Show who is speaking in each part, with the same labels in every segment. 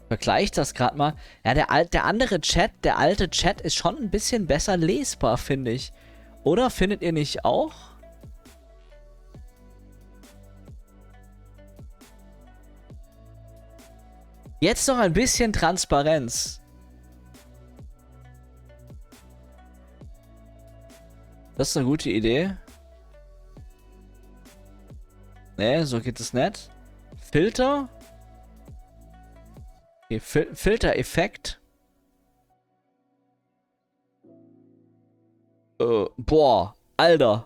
Speaker 1: Vergleicht das gerade mal. Ja, der andere Chat, der alte Chat ist schon ein bisschen besser lesbar, finde ich. Oder findet ihr nicht auch? Jetzt noch ein bisschen Transparenz. Das ist eine gute Idee. Nee, so geht es nicht. Filter. Okay, Filter-Effekt. Boah, Alter.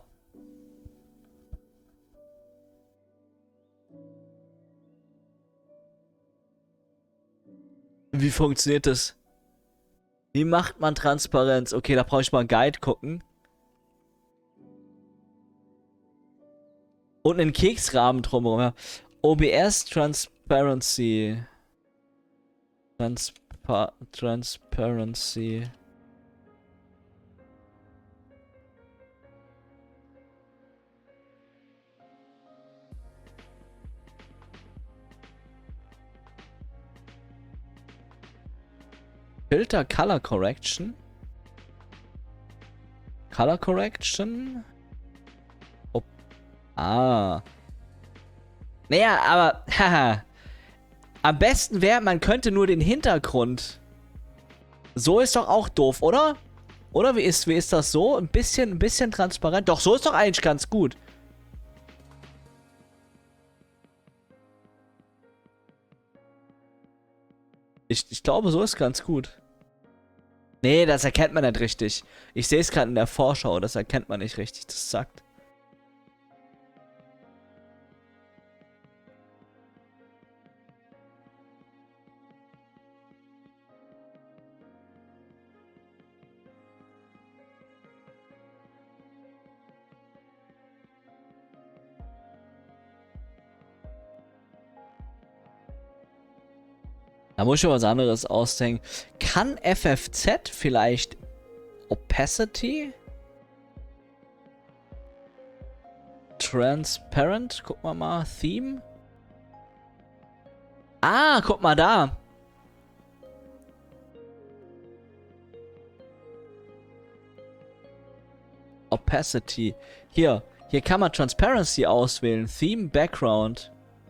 Speaker 1: Wie funktioniert das? Wie macht man Transparenz? Okay, da brauche ich mal einen Guide gucken. Und einen Keksrahmen drumherum. Ja. OBS Transparency. Transparency. Filter Color Correction. Color Correction. Oh. Ah. Naja, aber haha. Am besten wäre, man könnte nur den Hintergrund. So ist doch auch doof, oder? Oder wie ist das so? Ein bisschen transparent. Doch, so ist doch eigentlich ganz gut. Ich glaube, so ist ganz gut. Nee, das erkennt man nicht richtig. Ich sehe es gerade in der Vorschau, das erkennt man nicht richtig, das sagt. Da muss ich mir was anderes ausdenken. Kann FFZ vielleicht Opacity? Transparent? Guck mal. Theme? Ah, guck mal da. Opacity. Hier kann man Transparency auswählen. Theme, Background.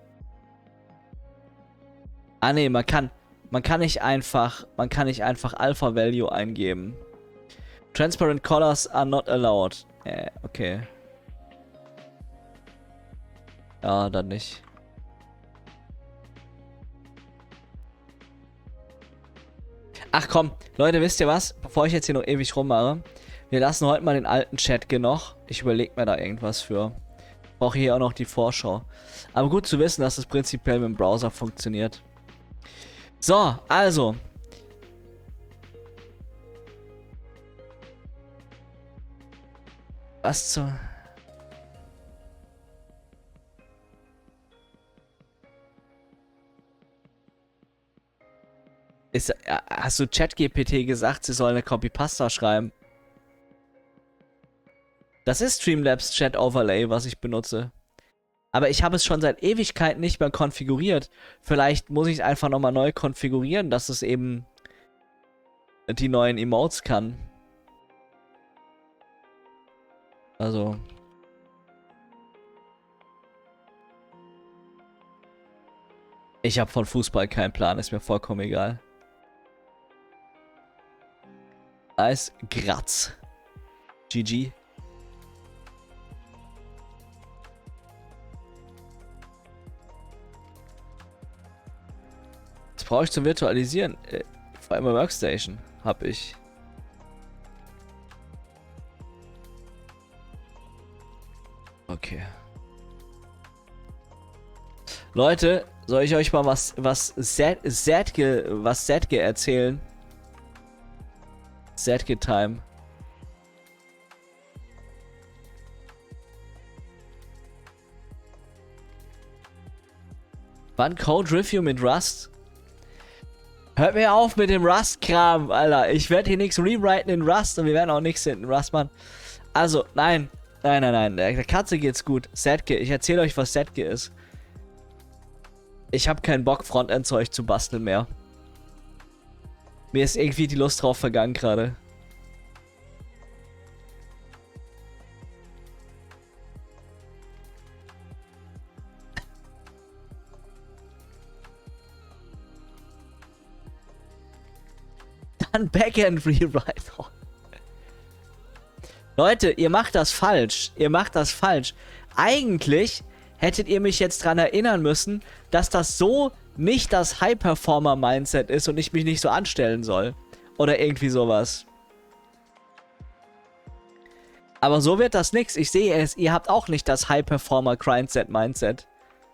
Speaker 1: Ah ne, man kann nicht einfach Alpha Value eingeben. Transparent colors are not allowed. Okay. Ja, dann nicht. Ach komm, Leute, wisst ihr was? Bevor ich jetzt hier noch ewig rummache, wir lassen heute mal den alten Chat noch. Ich überlege mir da irgendwas für. Ich brauche hier auch noch die Vorschau. Aber gut zu wissen, dass das prinzipiell mit dem Browser funktioniert. So, also. Was zur... Hast du ChatGPT gesagt, sie soll eine Copy-Pasta schreiben? Das ist Streamlabs Chat Overlay, was ich benutze. Aber ich habe es schon seit Ewigkeiten nicht mehr konfiguriert. Vielleicht muss ich es einfach nochmal neu konfigurieren, dass es eben die neuen Emotes kann. Also. Ich habe von Fußball keinen Plan, ist mir vollkommen egal. Nice, Graz. GG. Was brauche ich zum Virtualisieren? Vor allem Workstation habe ich. Okay. Leute, soll ich euch mal was Zedge erzählen? Zedge Time. Wann Code Review mit Rust? Hört mir auf mit dem Rust-Kram, Alter. Ich werde hier nichts rewriten in Rust und wir werden auch nichts in Rust machen. Also, nein. Der Katze geht's gut. Zedge, ich erzähle euch, was Zedge ist. Ich habe keinen Bock, Frontend-Zeug zu basteln mehr. Mir ist irgendwie die Lust drauf vergangen gerade. Dann Backend Rewrite. Oh. Leute, ihr macht das falsch. Ihr macht das falsch. Eigentlich hättet ihr mich jetzt dran erinnern müssen, dass das so nicht das High-Performer-Mindset ist und ich mich nicht so anstellen soll. Oder irgendwie sowas. Aber so wird das nix. Ich sehe es, ihr habt auch nicht das High-Performer-Grindset-Mindset.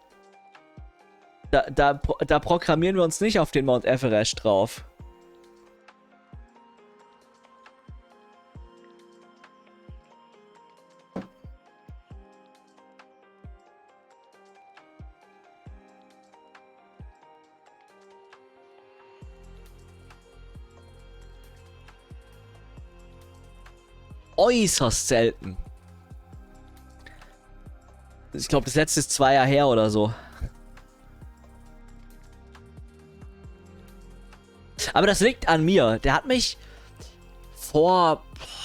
Speaker 1: Da programmieren wir uns nicht auf den Mount Everest drauf. Äußerst selten. Ich glaube, das letzte ist 2 Jahre her oder so. Aber das liegt an mir. Der hat mich vor...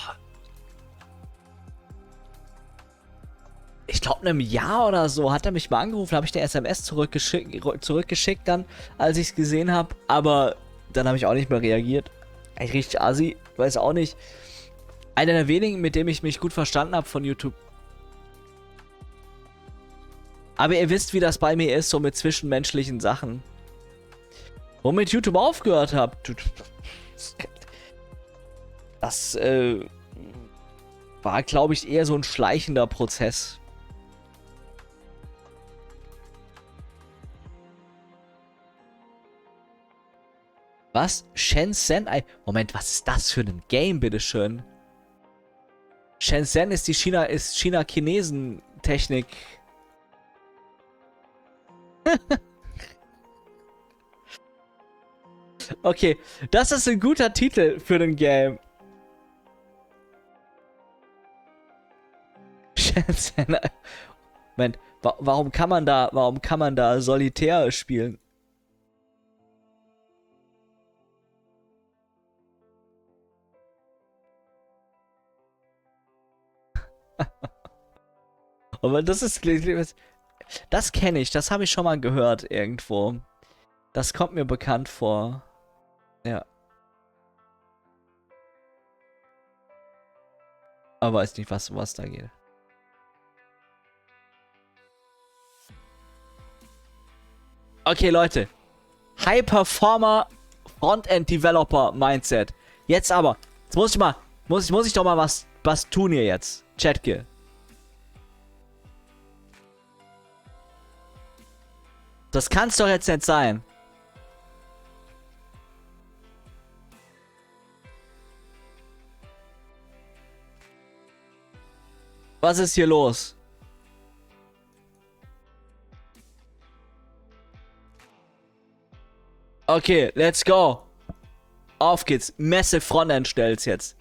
Speaker 1: Ich glaube, einem Jahr oder so hat er mich mal angerufen. Habe ich eine SMS zurückgeschickt dann, als ich es gesehen habe. Aber dann habe ich auch nicht mehr reagiert. Eigentlich richtig assi. Weiß auch nicht. Einer der wenigen, mit dem ich mich gut verstanden habe von YouTube. Aber ihr wisst, wie das bei mir ist, so mit zwischenmenschlichen Sachen. Womit YouTube aufgehört habt. Das war, glaube ich, eher so ein schleichender Prozess. Was? Shenzhen? Moment, was ist das für ein Game, bitteschön? Shenzhen ist die China-Chinesen-Technik. Okay, das ist ein guter Titel für ein Game. Shenzhen. Moment, warum kann man da Solitär spielen? Aber das ist... Das kenne ich, das habe ich schon mal gehört irgendwo. Das kommt mir bekannt vor. Ja. Aber weiß nicht, was da geht. Okay, Leute. High Performer Frontend Developer Mindset. Jetzt aber. Jetzt muss ich doch mal was tun hier jetzt. Chatke. Das kann's doch jetzt nicht sein. Was ist hier los? Okay, let's go. Auf geht's. Messe Frontend stellt's jetzt.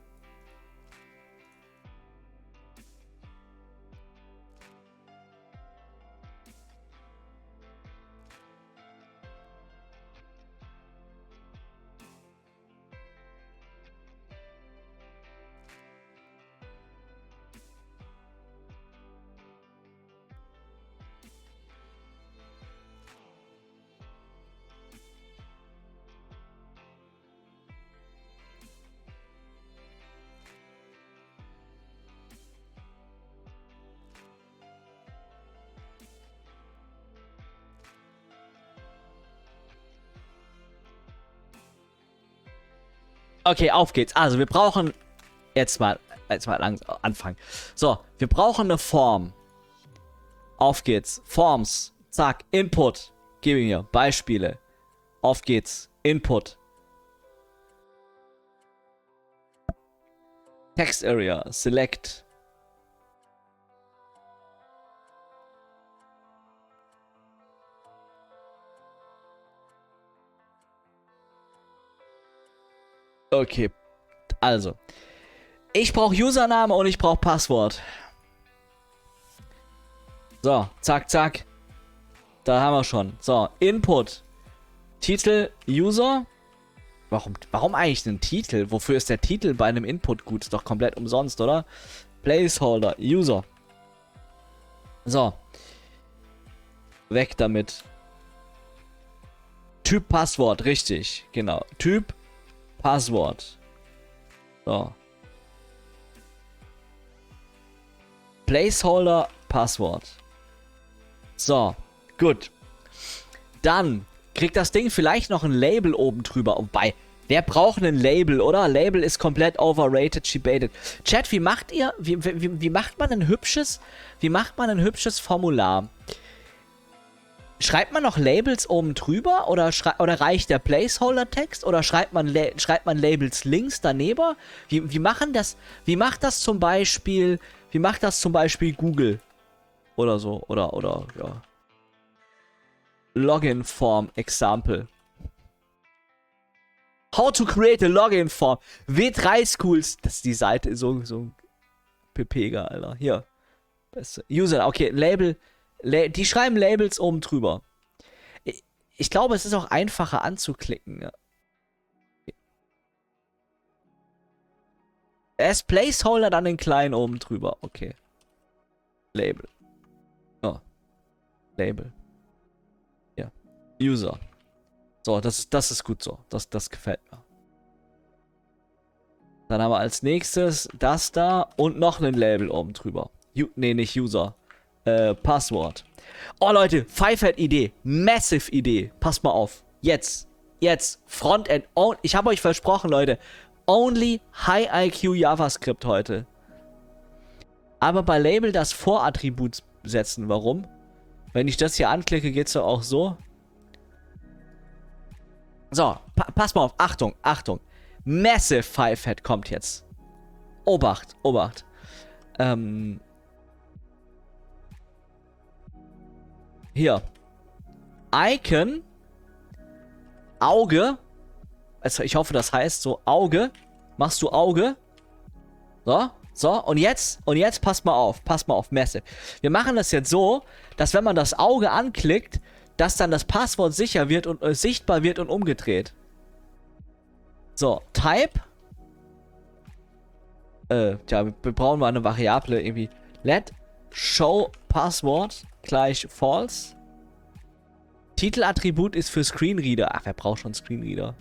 Speaker 1: Okay, auf geht's. Also, wir brauchen... Jetzt mal anfangen. So, wir brauchen eine Form. Auf geht's. Forms. Zack. Input. Gebe mir Beispiele. Auf geht's. Input. Text Area. Select. Okay, also. Ich brauche Username und ich brauche Passwort. So, zack, zack. Da haben wir schon. So, Input. Titel, User. Warum eigentlich einen Titel? Wofür ist der Titel bei einem Input gut? Ist doch komplett umsonst, oder? Placeholder, User. So. Weg damit. Typ Passwort, richtig. Genau. Typ Passwort. So. Placeholder, Passwort. So. Gut. Dann kriegt das Ding vielleicht noch ein Label oben drüber. Wobei, wer braucht ein Label, oder? Label ist komplett overrated, debated. Chat, wie macht ihr, wie macht man ein hübsches Formular? Schreibt man noch Labels oben drüber oder reicht der Placeholder-Text oder schreibt man Labels links daneben? Wie macht das zum Beispiel Google oder so oder ja. Login Form Example. How to create a Login Form. W3 Schools. Das ist die Seite, so ein Pepega, Alter. Hier. Beste. User, okay, Label. Die schreiben Labels oben drüber. Ich glaube, es ist auch einfacher anzuklicken. Ja. Erst Placeholder, dann den kleinen oben drüber. Okay. Label. Oh. Label. Ja. User. So, das ist gut so. Das gefällt mir. Dann haben wir als nächstes das da und noch ein Label oben drüber. Nee, nicht User. Passwort. Oh, Leute, Fivehead-Idee. Massive Idee. Passt mal auf. Jetzt. Frontend. Oh, ich habe euch versprochen, Leute. Only High IQ JavaScript heute. Aber bei Label das Vorattribut setzen. Warum? Wenn ich das hier anklicke, geht's doch auch so. So, pass mal auf. Achtung. Massive Fivehead kommt jetzt. Obacht. Hier. Icon. Auge. Also ich hoffe, das heißt so Auge. Machst du Auge. So. Und jetzt passt mal auf, Massive. Wir machen das jetzt so, dass wenn man das Auge anklickt, dass dann das Passwort sicher wird und sichtbar wird und umgedreht. So, Type. Wir brauchen mal eine Variable irgendwie. Let show Passwort gleich false. Titelattribut ist für Screenreader. Ach, wer braucht schon Screenreader?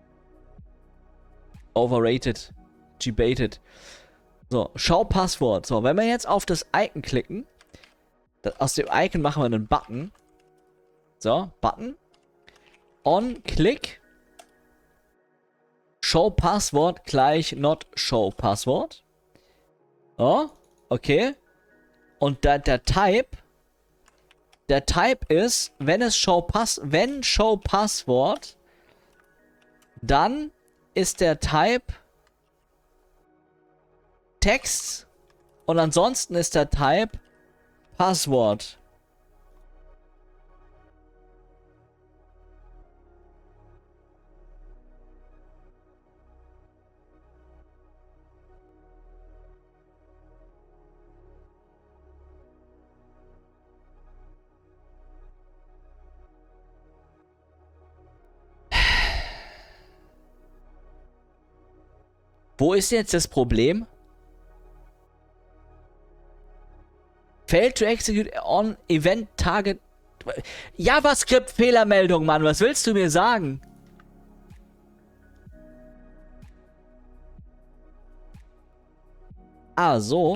Speaker 1: Overrated. Debated. So, schau Passwort. So, wenn wir jetzt auf das Icon klicken, aus dem Icon machen wir einen Button. So, Button. On, Click. Show Passwort gleich not show Passwort. Oh, okay. Und der Type ist, wenn show Passwort, dann ist der Type Text und ansonsten ist der Type Passwort. Wo ist jetzt das Problem? Failed to execute on event target. JavaScript Fehlermeldung, Mann. Was willst du mir sagen? Ah, so.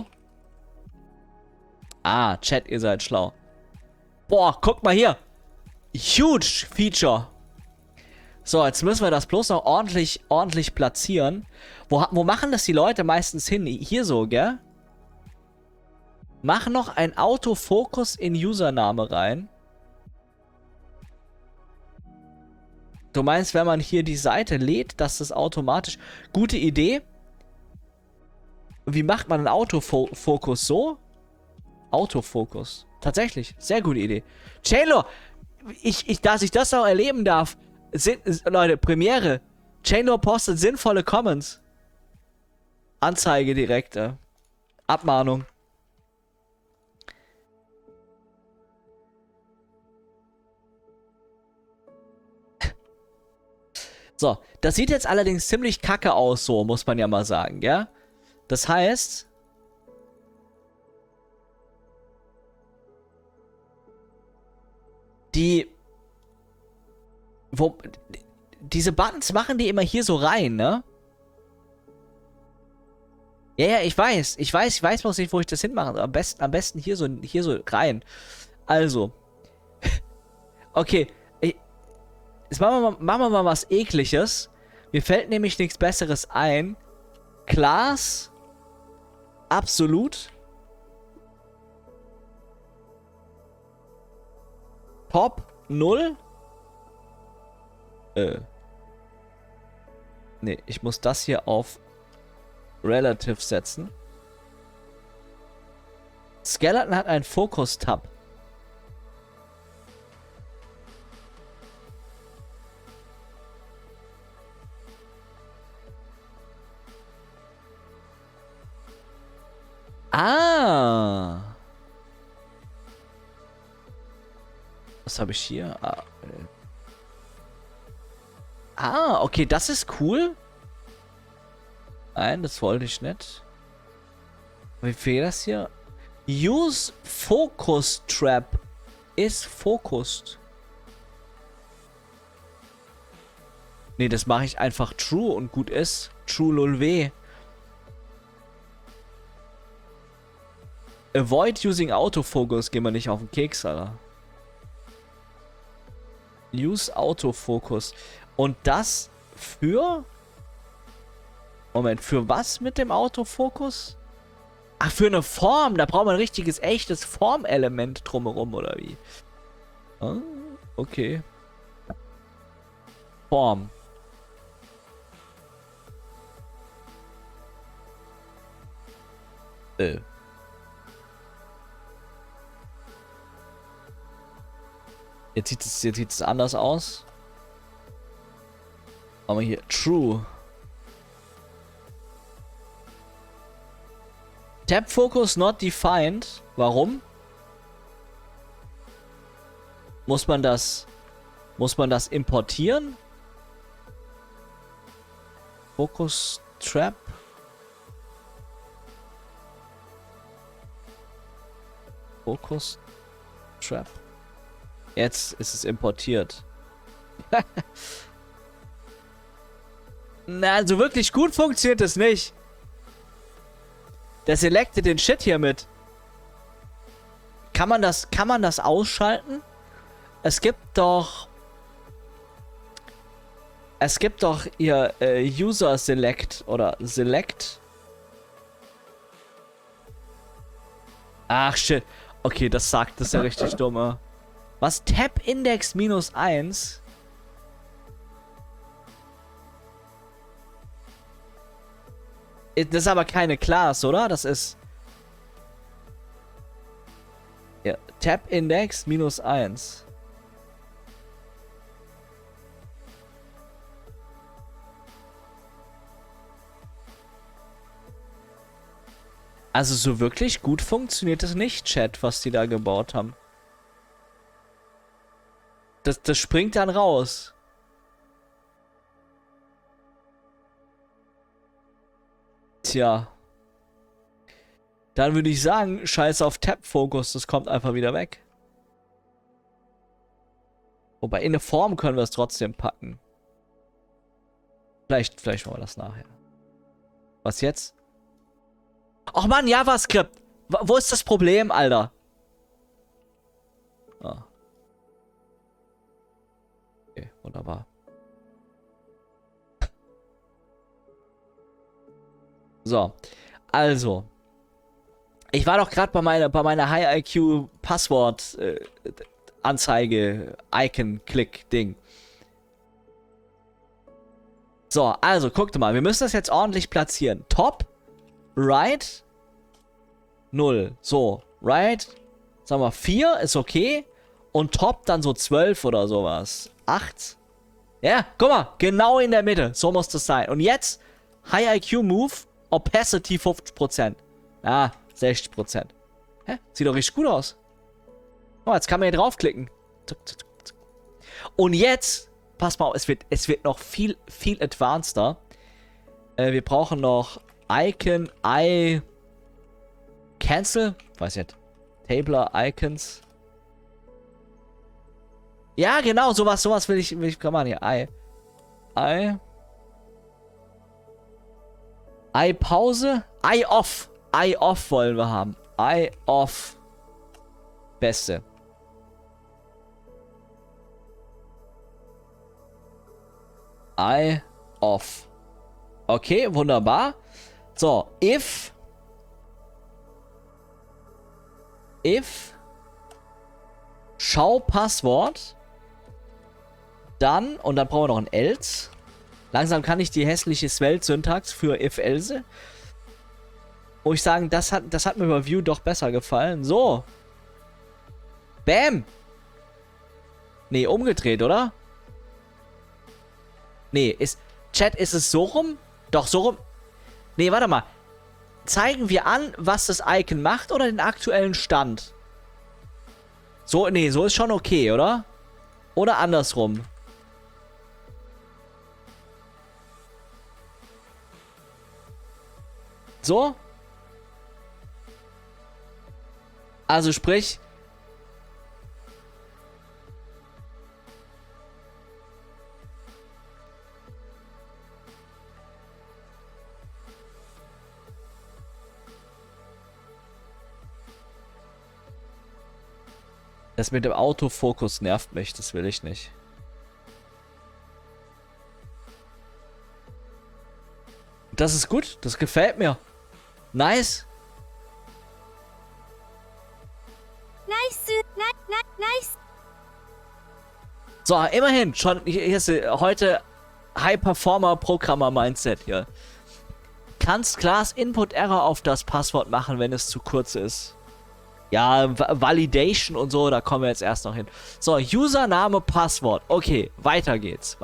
Speaker 1: Ah, Chat, ihr seid schlau. Boah, guck mal hier. Huge Feature. So, jetzt müssen wir das bloß noch ordentlich platzieren. Wo machen das die Leute meistens hin? Hier so, gell? Mach noch ein Autofokus in Username rein. Du meinst, wenn man hier die Seite lädt, dass das automatisch... Gute Idee. Wie macht man einen Autofokus so? Autofokus. Tatsächlich. Sehr gute Idee. Chainlaw, dass ich das auch erleben darf. Leute, Premiere. Chainlaw postet sinnvolle Comments. Anzeige direkt. Abmahnung. So, das sieht jetzt allerdings ziemlich kacke aus, so, muss man ja mal sagen, ja? Das heißt, diese Buttons machen die immer hier so rein, ne? Ja, ich weiß bloß nicht, wo ich das hinmache. Am besten hier so rein. Also. Okay. Jetzt machen wir mal was Ekliges. Mir fällt nämlich nichts Besseres ein. Class. Absolut. Top 0. Nee, ich muss das hier auf Relative setzen. Skeleton hat einen Fokus-Tab. Ah. Was habe ich hier? Okay, das ist cool. Nein, das wollte ich nicht. Wie fehlt das hier? Use Focus Trap is focused. Nee, das mache ich einfach True und gut ist. True lol w. Avoid using Autofocus. Gehen wir nicht auf den Keks, Alter. Use Autofocus. Und das für... Moment, für was mit dem Autofokus? Ach, für eine Form. Da braucht man ein richtiges, echtes Formelement drumherum, oder wie? Ah, okay. Form. Jetzt sieht es anders aus. Aber hier, True. Tab Focus not defined. Warum? Muss man das importieren? Focus Trap. Focus Trap. Jetzt ist es importiert. Na, also wirklich gut funktioniert es nicht. Der selectet den Shit hier mit. Kann man das ausschalten? Es gibt doch hier User Select oder Select. Ach shit. Okay, das ist ja richtig dumm. Was? Tab Index -1? Das ist aber keine Class, oder? Das ist... Ja, Tab Index -1. Also so wirklich gut funktioniert es nicht, Chat, was die da gebaut haben. Das springt dann raus. Tja. Dann würde ich sagen, scheiß auf Tab-Fokus, das kommt einfach wieder weg. Wobei, in eine Form können wir es trotzdem packen. Vielleicht machen wir das nachher. Was jetzt? Ach man, JavaScript! Wo ist das Problem, Alter? Ah. Okay, wunderbar. So, also. Ich war doch gerade bei meiner High IQ Passwort Anzeige Icon Klick Ding. So, also guckt mal, wir müssen das jetzt ordentlich platzieren. Top, right, 0. So, right, sagen wir 4 ist okay und top dann so 12 oder sowas. 8. Ja, guck mal, genau in der Mitte. So muss das sein. Und jetzt High IQ Move, Opacity 50%. Ah, 60%. Hä? Sieht doch richtig gut aus. Oh, jetzt kann man hier draufklicken. Und jetzt pass mal auf, es wird noch viel advanceder. Wir brauchen noch Icon, Cancel, weiß nicht, Tabler, Icons. Ja, genau, sowas will ich machen hier. Pause, off wollen wir haben. Off. Beste. Off. Okay, wunderbar. So, if schau Passwort, dann, und dann brauchen wir noch ein else. Langsam kann ich die hässliche Svelte-Syntax für if-else. Wo ich sagen, das hat mir bei Vue doch besser gefallen. So. Bam. Nee, umgedreht, oder? Nee, Chat, ist es so rum? Doch, so rum. Nee, warte mal. Zeigen wir an, was das Icon macht oder den aktuellen Stand? So, nee, so ist schon okay, oder? Oder andersrum. So? Also sprich... Das mit dem Autofokus nervt mich, das will ich nicht. Das ist gut, das gefällt mir. Nice. Nice. So, immerhin, schon, hier ist heute High-Performer-Programmer-Mindset hier. Kannst Class Input Error auf das Passwort machen, wenn es zu kurz ist. Ja, Validation und so, da kommen wir jetzt erst noch hin. So, Username, Passwort. Okay, weiter geht's.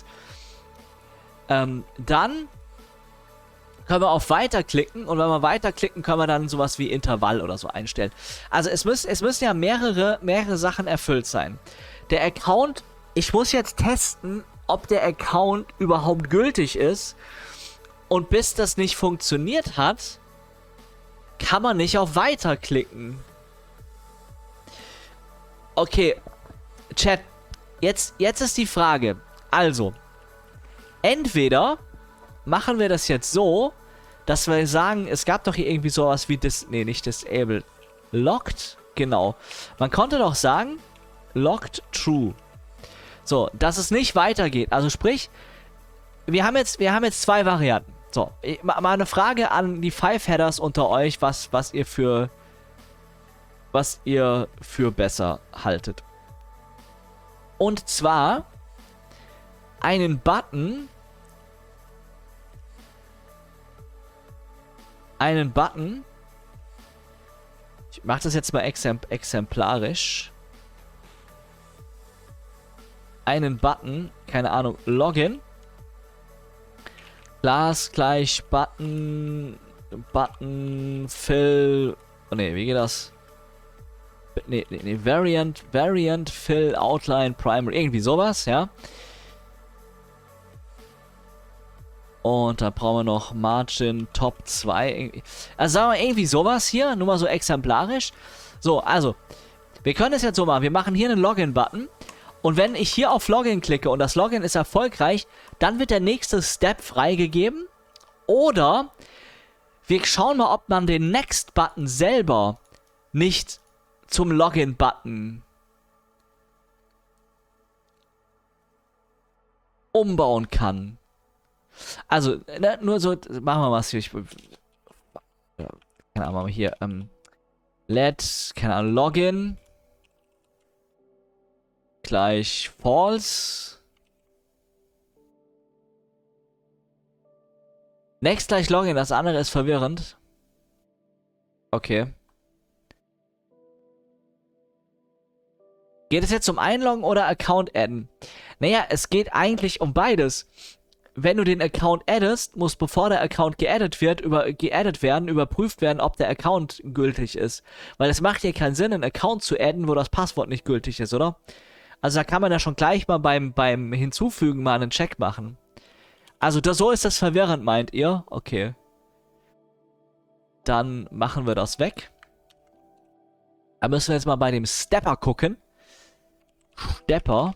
Speaker 1: Dann können wir auf Weiter klicken und wenn wir weiterklicken, können wir dann sowas wie Intervall oder so einstellen. Also es müssen ja mehrere Sachen erfüllt sein. Der Account, ich muss jetzt testen, ob der Account überhaupt gültig ist und bis das nicht funktioniert hat, kann man nicht auf Weiter klicken. Okay, Chat, jetzt ist die Frage. Also, entweder machen wir das jetzt so, dass wir sagen, es gab doch hier irgendwie sowas wie nicht disabled, locked, genau. Man konnte doch sagen, locked true. So, dass es nicht weitergeht. Also sprich, wir haben jetzt zwei Varianten. So, mal eine Frage an die Five-Headers unter euch, was ihr für besser haltet. Und zwar einen Button, ich mache das jetzt mal exemplarisch, einen Button, keine Ahnung, Login, Class gleich Button, Fill, oh ne, wie geht das? Nee, Variant, Fill, Outline, Primary, irgendwie sowas, ja. Und da brauchen wir noch Margin, Top 2, also sagen wir irgendwie sowas hier, nur mal so exemplarisch. So, also, wir können es jetzt so machen, wir machen hier einen Login-Button. Und wenn ich hier auf Login klicke und das Login ist erfolgreich, dann wird der nächste Step freigegeben. Oder wir schauen mal, ob man den Next-Button selber nicht zum Login-Button umbauen kann. Also, nur so, machen wir was hier. Keine Ahnung, hier, keine Ahnung, Login gleich false. Next gleich Login, das andere ist verwirrend. Okay. Geht es jetzt um Einloggen oder Account adden? Naja, es geht eigentlich um beides. Wenn du den Account addest, muss bevor der Account geaddet werden, überprüft werden, ob der Account gültig ist. Weil es macht ja keinen Sinn, einen Account zu adden, wo das Passwort nicht gültig ist, oder? Also da kann man ja schon gleich mal beim Hinzufügen mal einen Check machen. Also so ist das verwirrend, meint ihr? Okay. Dann machen wir das weg. Da müssen wir jetzt mal bei dem Stepper gucken. Stepper.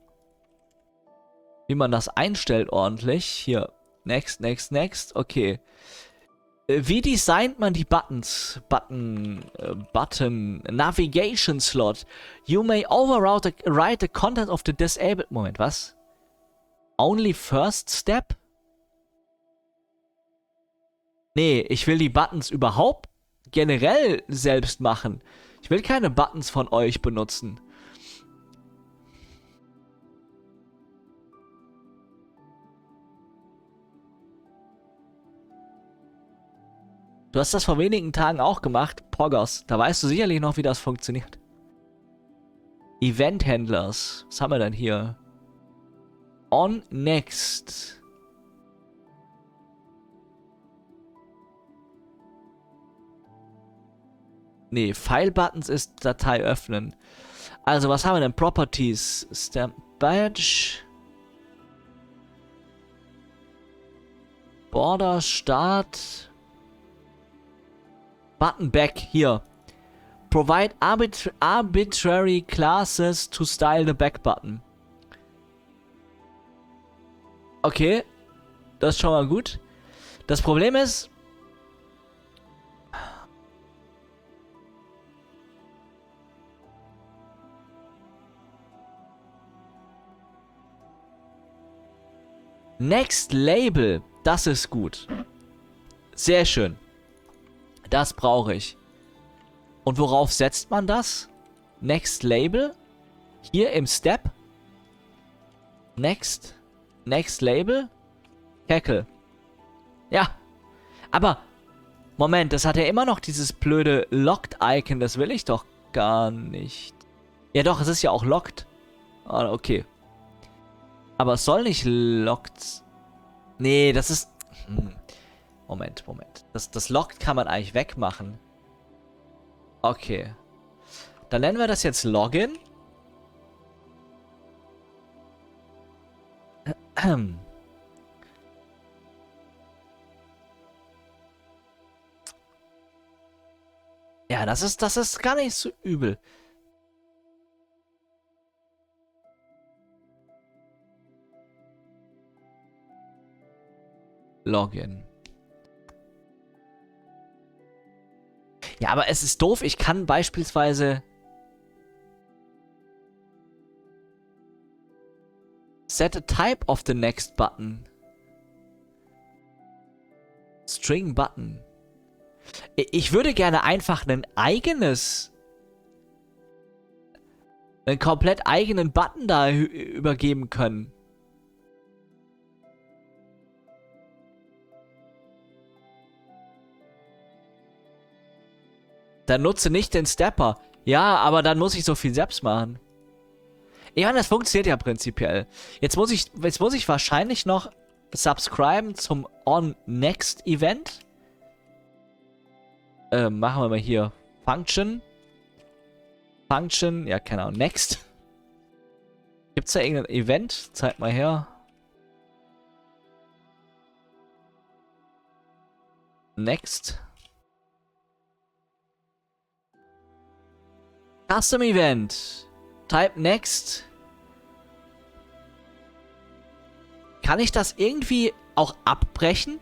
Speaker 1: Wie man das einstellt ordentlich. Hier. Next, next, next. Okay. Wie designt man die Buttons? Button. Navigation Slot. You may override the content of the disabled... Moment, was? Only first step? Nee, ich will die Buttons überhaupt generell selbst machen. Ich will keine Buttons von euch benutzen. Du hast das vor wenigen Tagen auch gemacht, Poggers. Da weißt du sicherlich noch, wie das funktioniert. Event Handlers. Was haben wir denn hier? On Next. Nee, File Buttons ist Datei öffnen. Also, was haben wir denn? Properties. Stamp Badge. Border, Start. Button Back, hier. Provide arbitrary classes to style the back button. Okay. Das ist schon mal gut. Das Problem ist... Next Label. Das ist gut. Sehr schön. Das brauche ich. Und worauf setzt man das? Next Label. Hier im Step. Next. Next Label. Cackle. Ja. Aber, Moment, das hat ja immer noch dieses blöde Locked-Icon. Das will ich doch gar nicht. Ja doch, es ist ja auch locked. Ah, okay. Aber es soll nicht locked... Nee, das ist... Moment. Das Locked kann man eigentlich wegmachen. Okay. Dann nennen wir das jetzt Login. Ja, das ist gar nicht so übel. Login. Ja, aber es ist doof. Ich kann beispielsweise set a type of the next button. String button. Ich würde gerne einfach einen komplett eigenen Button da übergeben können. Dann nutze nicht den Stepper. Ja, aber dann muss ich so viel selbst machen. Ich meine, das funktioniert ja prinzipiell. Jetzt muss ich wahrscheinlich noch subscriben zum On-Next-Event. Machen wir mal hier. Function. Ja, keine Ahnung. Next. Gibt's da irgendein Event? Zeig mal her. Next. Custom Event. Type Next. Kann ich das irgendwie auch abbrechen?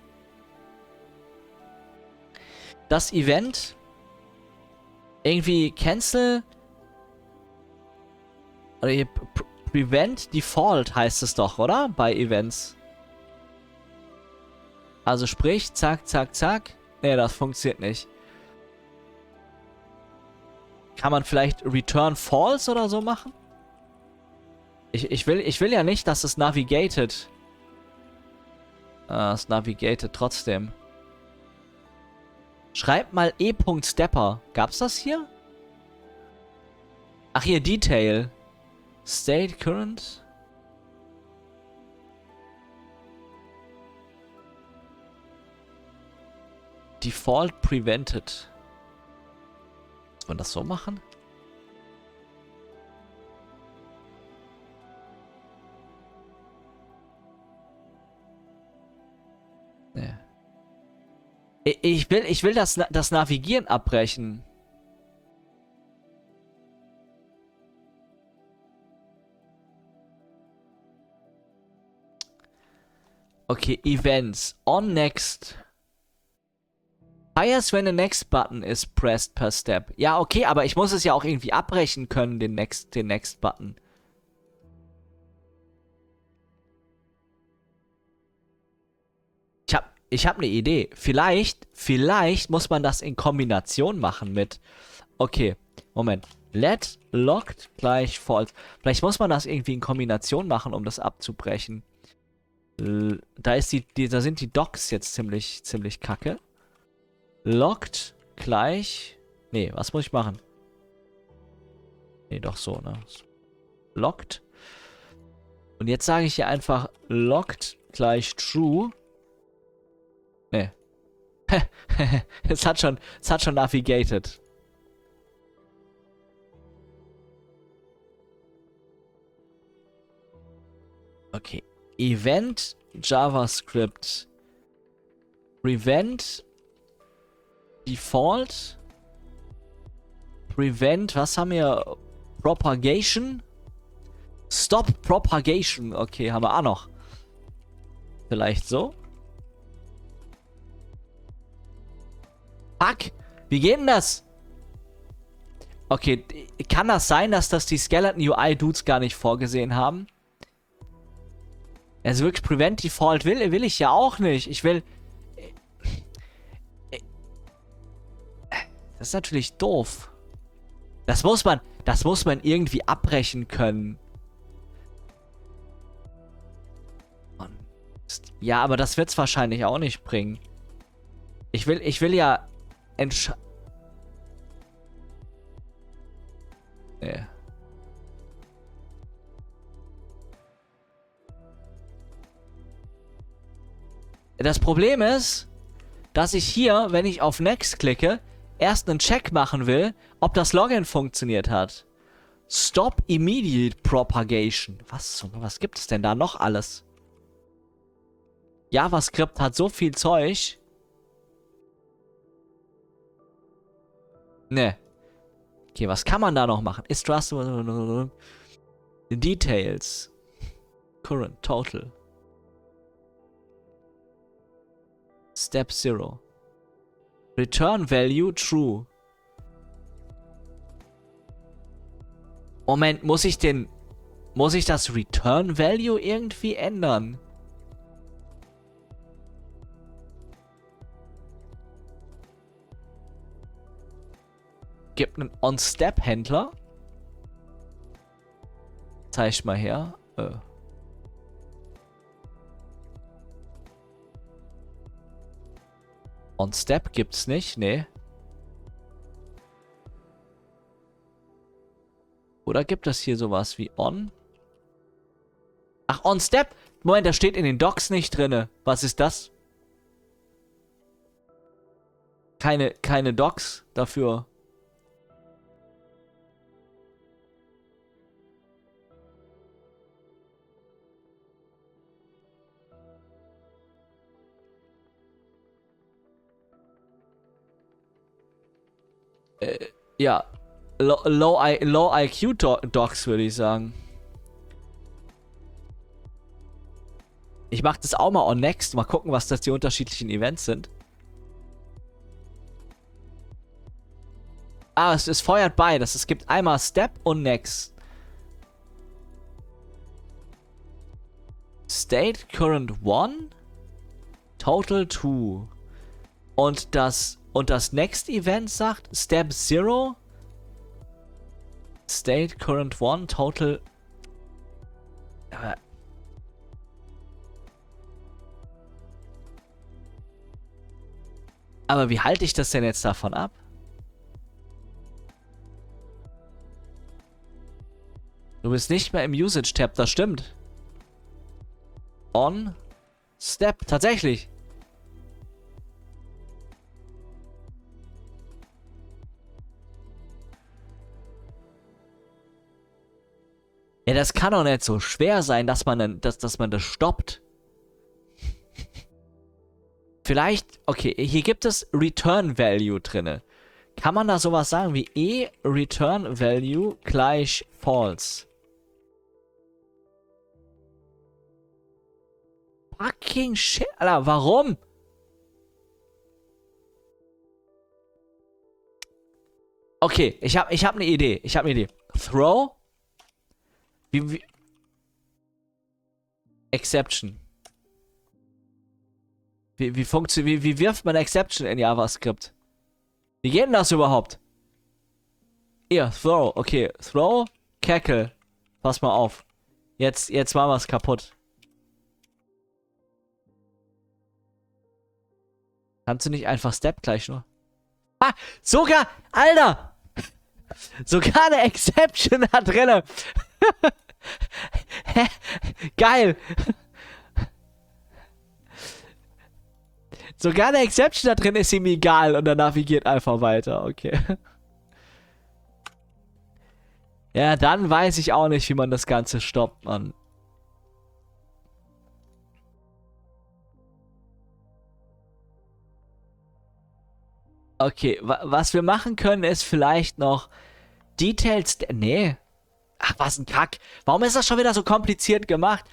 Speaker 1: Das Event. Irgendwie cancel. Oder hier prevent default heißt es doch, oder? Bei Events. Also sprich, zack, zack, zack. Nee, das funktioniert nicht. Kann man vielleicht Return False oder so machen? Ich will ja nicht, dass es navigated. Es navigated trotzdem. Schreibt mal e.stepper. Gab's das hier? Ach hier, Detail. State current. Default prevented. Muss man das so machen? Ne. Ich will das Navigieren abbrechen. Okay, Events. On next. Fires when the next button is pressed per step. Ja, okay, aber ich muss es ja auch irgendwie abbrechen können, den next Button. Ich hab eine Idee. Vielleicht muss man das in Kombination machen mit. Okay, Moment. Let locked gleich false. Vielleicht muss man das irgendwie in Kombination machen, um das abzubrechen. Da sind die Docs jetzt ziemlich kacke. Locked gleich. Nee, was muss ich machen? Nee, doch so, ne? Locked. Und jetzt sage ich hier einfach locked gleich true. Nee. es hat schon navigated. Okay. Event JavaScript prevent default prevent, was haben wir? Propagation? Stop propagation. Okay, haben wir auch noch. Vielleicht so? Fuck! Wie geht denn das? Okay, kann das sein, dass das die Skeleton UI Dudes gar nicht vorgesehen haben? Also wirklich Prevent Default will ich ja auch nicht. Ich will... Das ist natürlich doof. Das muss man irgendwie abbrechen können. Ja, aber das wird's wahrscheinlich auch nicht bringen. Ich will ja Nee. Das Problem ist, dass ich hier, wenn ich auf Next klicke, erst einen Check machen will, ob das Login funktioniert hat. Stop Immediate Propagation. Was gibt es denn da noch alles? JavaScript hat so viel Zeug. Ne. Okay, was kann man da noch machen? Ist trustable. Details. Current, total. Step 0. Return value true. Moment, muss ich das Return Value irgendwie ändern? Gibt einen On-Step-Händler. Zeig mal her. On-Step gibt's nicht, nee. Oder gibt es hier sowas wie On? Ach, On-Step? Moment, das steht in den Docs nicht drinne. Was ist das? Keine Docs dafür. Ja. Low IQ Docs, würde ich sagen. Ich mach das auch mal on next. Mal gucken, was das die unterschiedlichen Events sind. Ah, es feuert beides. Es gibt einmal Step und Next. State Current 1. Total 2. Und das Next Event sagt Step 0. State Current 1. Total. Aber wie halte ich das denn jetzt davon ab? Du bist nicht mehr im Usage-Tab, das stimmt. On. Step, tatsächlich. Ja, das kann doch nicht so schwer sein, dass man das stoppt. Vielleicht, okay, hier gibt es Return Value drinne. Kann man da sowas sagen wie Return Value gleich false? Fucking shit, Alter, warum? Okay, ich hab eine Idee. Throw. Wie Exception. Wie wirft man Exception in JavaScript? Wie geht denn das überhaupt? Hier, throw. Okay, throw, Cackle. Pass mal auf. Jetzt machen wir es kaputt. Kannst du nicht einfach Step gleich nur? Ah, sogar, Alter! Sogar eine Exception da drinne. Geil. Sogar eine Exception da drin ist ihm egal und er navigiert einfach weiter. Okay. Ja, dann weiß ich auch nicht, wie man das Ganze stoppt, Mann. Okay, was wir machen können, ist vielleicht noch Details. Nee. Ach, was ein Kack. Warum ist das schon wieder so kompliziert gemacht?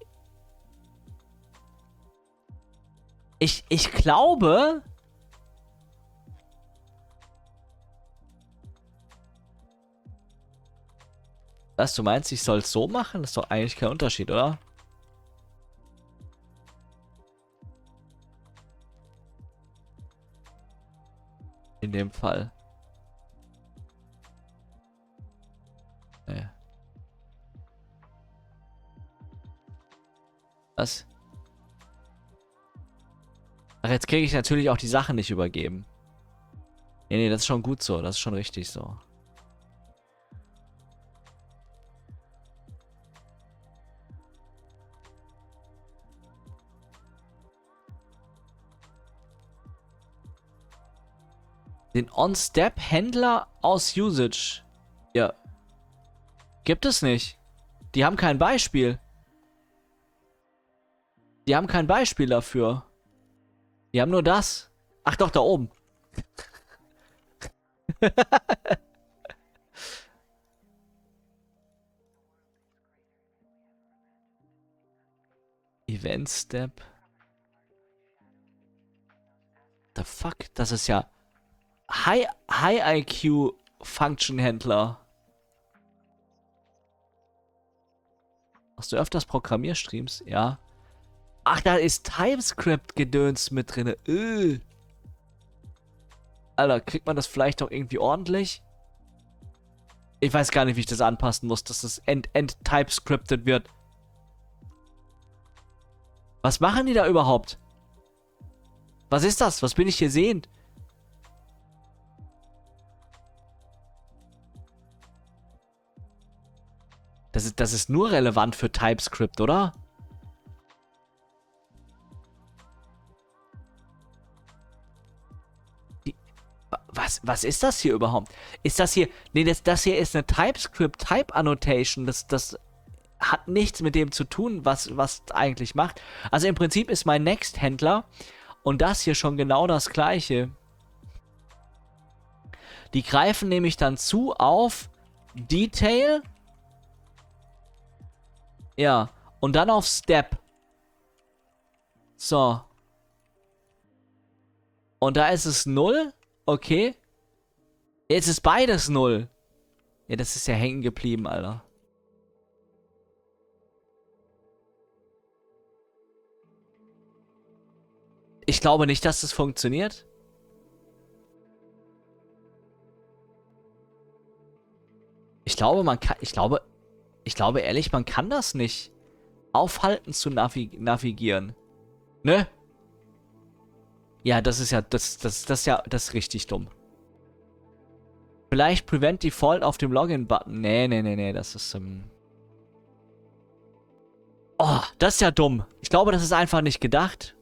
Speaker 1: Ich glaube. Was, du meinst, ich soll es so machen? Das ist doch eigentlich kein Unterschied, oder? In dem Fall. Nee. Was? Ach, jetzt kriege ich natürlich auch die Sachen nicht übergeben. Nee, das ist schon gut so. Das ist schon richtig so. Den On-Step-Händler aus Usage. Ja. Gibt es nicht. Die haben kein Beispiel. Die haben kein Beispiel dafür. Die haben nur das. Ach doch, da oben. Event Step. The fuck? Das ist ja High IQ Function Händler. Hast du öfters Programmierstreams? Ja. Ach, da ist TypeScript-Gedöns mit drin. Alter, kriegt man das vielleicht doch irgendwie ordentlich? Ich weiß gar nicht, wie ich das anpassen muss, dass das TypeScripted wird. Was machen die da überhaupt? Was ist das? Was bin ich hier sehend? Das ist nur relevant für TypeScript, oder? Was ist das hier überhaupt? Ist das hier... Nee, das hier ist eine TypeScript-Type-Annotation. Das hat nichts mit dem zu tun, was eigentlich macht. Also im Prinzip ist mein Next-Händler und das hier schon genau das gleiche. Die greifen nämlich dann zu auf Detail. Ja, und dann auf Step. So. Und da ist es 0. Okay. Jetzt ist beides 0. Ja, das ist ja hängen geblieben, Alter. Ich glaube nicht, dass das funktioniert. Ich glaube, man kann... Ich glaube ehrlich, man kann das nicht. Aufhalten zu navigieren. Ne? Ja, das ist ja... Das ist richtig dumm. Vielleicht Prevent Default auf dem Login-Button. Nee, das ist... Oh, das ist ja dumm. Ich glaube, das ist einfach nicht gedacht.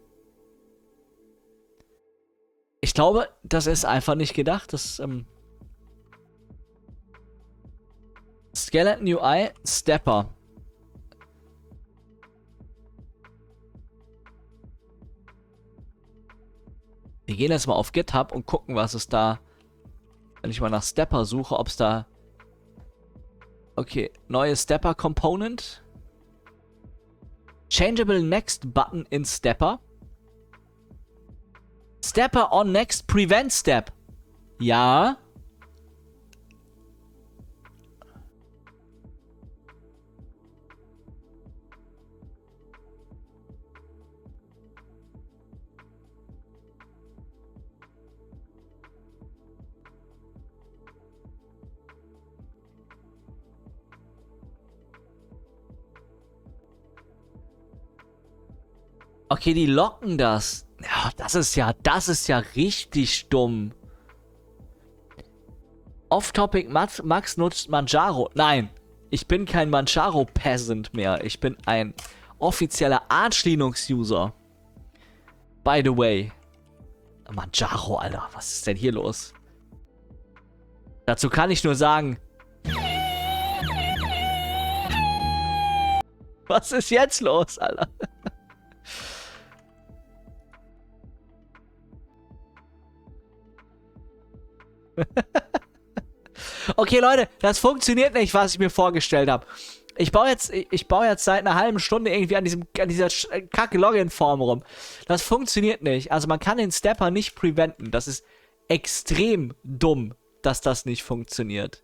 Speaker 1: Ich glaube, das ist einfach nicht gedacht. Das, Skeleton UI Stepper. Wir gehen jetzt mal auf GitHub und gucken, was es da, wenn ich mal nach Stepper suche, ob es da... Okay, neue Stepper Component. Changeable Next Button in Stepper. Stepper on Next Prevent Step. Ja. Okay, die locken das. Ja, das ist ja richtig dumm. Off-Topic Max nutzt Manjaro. Nein, ich bin kein Manjaro-Peasant mehr. Ich bin ein offizieller Arch-Linux-User. By the way. Manjaro, Alter, was ist denn hier los? Dazu kann ich nur sagen... Was ist jetzt los, Alter? Okay, Leute, das funktioniert nicht, was ich mir vorgestellt habe. Ich baue jetzt seit einer halben Stunde irgendwie an dieser kacke Login-Form rum. Das funktioniert nicht. Also man kann den Stepper nicht preventen. Das ist extrem dumm, dass das nicht funktioniert.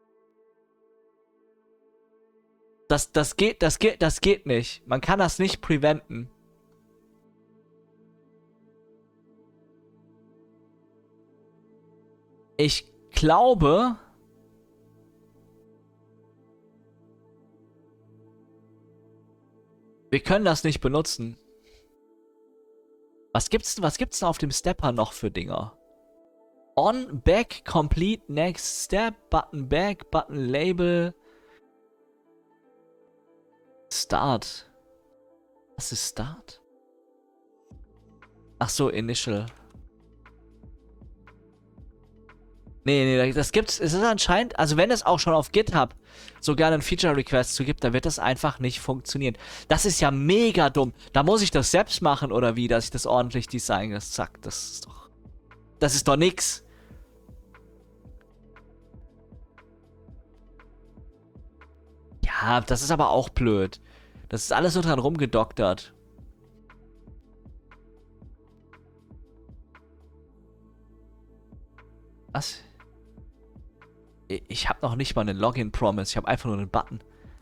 Speaker 1: Das geht nicht. Man kann das nicht preventen. Ich glaube... Wir können das nicht benutzen. Was gibt's denn auf dem Stepper noch für Dinger? On, Back, Complete, Next Step, Button Back, Button Label. Start. Was ist Start? Ach so, Initial. Nee, das gibt's. Es ist anscheinend, also wenn es auch schon auf GitHub sogar einen Feature-Request zu gibt, dann wird das einfach nicht funktionieren. Das ist ja mega dumm. Da muss ich das selbst machen oder wie, dass ich das ordentlich designe. Zack, das ist doch nix. Ja, das ist aber auch blöd. Das ist alles so dran rumgedoktert. Was? Ich habe noch nicht mal einen Login-Promise. Ich habe einfach nur einen Button.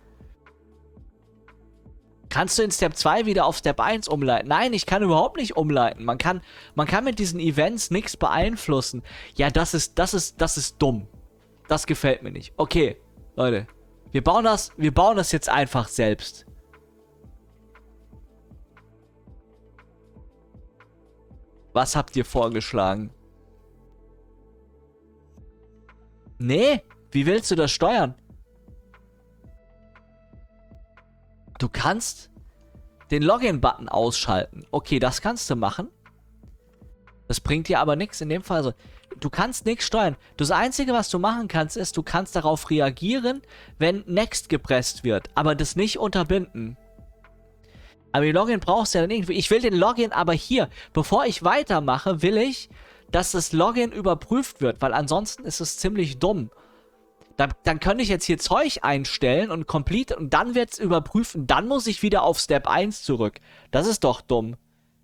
Speaker 1: Kannst du in Step 2 wieder auf Step 1 umleiten? Nein, ich kann überhaupt nicht umleiten. Man kann mit diesen Events nichts beeinflussen. Ja, das ist dumm. Das gefällt mir nicht. Okay, Leute. Wir bauen das jetzt einfach selbst. Was habt ihr vorgeschlagen? Nee, wie willst du das steuern? Du kannst den Login-Button ausschalten. Okay, das kannst du machen. Das bringt dir aber nichts in dem Fall. Also, du kannst nichts steuern. Das Einzige, was du machen kannst, ist, du kannst darauf reagieren, wenn Next gepresst wird. Aber das nicht unterbinden. Aber die Login brauchst du ja dann irgendwie. Ich will den Login aber hier. Bevor ich weitermache, will ich, dass das Login überprüft wird, weil ansonsten ist es ziemlich dumm. Dann könnte ich jetzt hier Zeug einstellen und complete und dann wird es überprüfen. Dann muss ich wieder auf Step 1 zurück. Das ist doch dumm.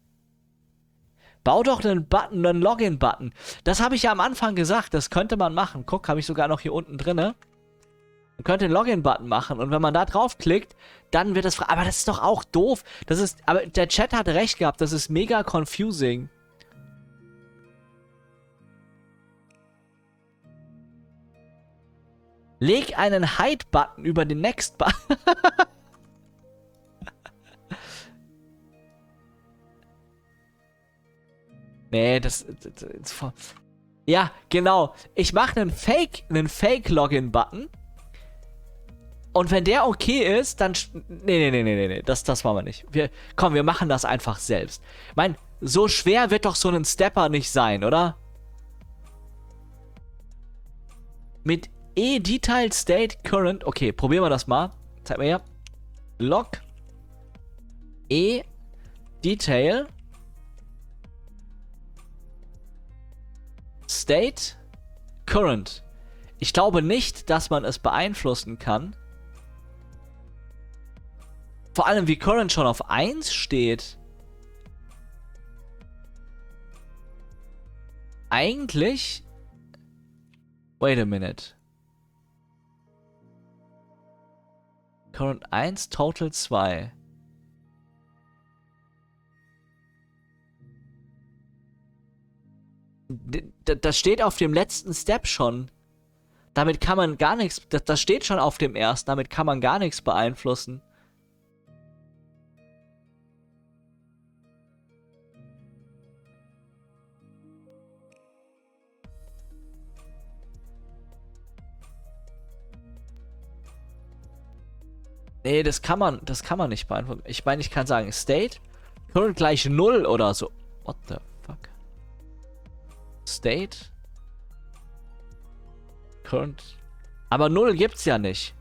Speaker 1: Bau doch einen Button, einen Login-Button. Das habe ich ja am Anfang gesagt, das könnte man machen. Guck, habe ich sogar noch hier unten drinne. Man könnte einen Login-Button machen und wenn man da draufklickt, dann wird das... Aber das ist doch auch doof. Aber der Chat hat recht gehabt, das ist mega confusing. Leg einen Hide-Button über den Next-Button. Nee, ja, genau. Ich mache einen Fake-Login-Button. Und wenn der okay ist, dann... Nee. Das wollen wir nicht. Komm, wir machen das einfach selbst. Ich meine, so schwer wird doch so ein Stepper nicht sein, oder? Mit Detailed State Current. Okay, probieren wir das mal. Zeig mal hier. Log Detail State, Current. Ich glaube nicht, dass man es beeinflussen kann. Vor allem, wie Current schon auf 1 steht. Eigentlich... Wait a minute. Current 1, Total 2. Das steht auf dem letzten Step schon. Damit kann man gar nichts... Das steht schon auf dem ersten. Damit kann man gar nichts beeinflussen. Nee, das kann man nicht beeinflussen. Ich meine, ich kann sagen, State, Current gleich 0 oder so. What the fuck? State, Current. Aber 0 gibt's ja nicht.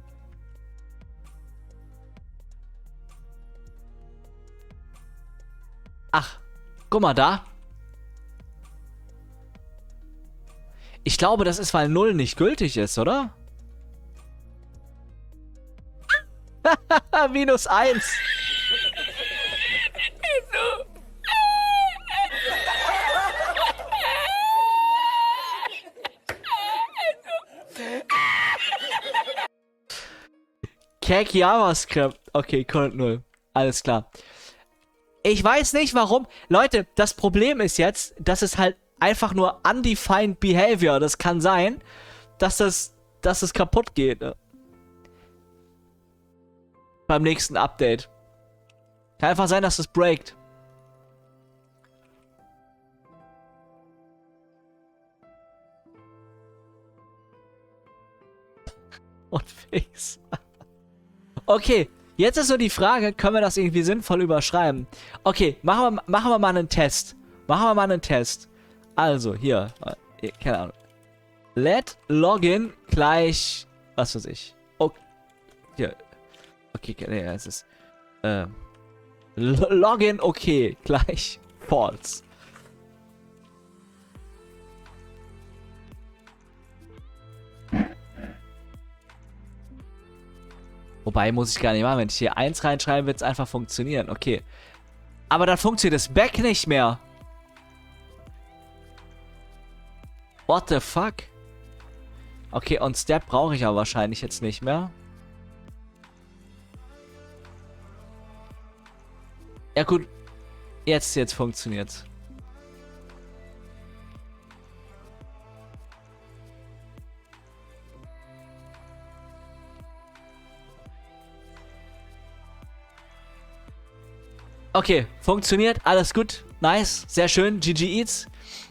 Speaker 1: Ach, guck mal da. Ich glaube, das ist, weil 0 nicht gültig ist, oder? -1. Keck JavaScript. Okay, Current 0. Alles klar. Ich weiß nicht warum. Leute, das Problem ist jetzt, dass es halt einfach nur undefined behavior. Das kann sein, dass es kaputt geht. Ne? Beim nächsten Update. Kann einfach sein, dass es breakt. Und fix. Okay, jetzt ist so die Frage, können wir das irgendwie sinnvoll überschreiben? Okay, machen wir mal einen Test. Also, hier, keine Ahnung. Let Login gleich, was weiß ich. Okay, hier. Okay, nee, es ist, Login okay gleich false. Wobei, muss ich gar nicht machen. Wenn ich hier 1 reinschreibe, wird es einfach funktionieren. Okay. Aber dann funktioniert das Back nicht mehr. What the fuck? Okay, und Step brauche ich aber wahrscheinlich jetzt nicht mehr. Ja gut. Jetzt funktioniert's. Okay, funktioniert, alles gut, nice, sehr schön, GG Eats.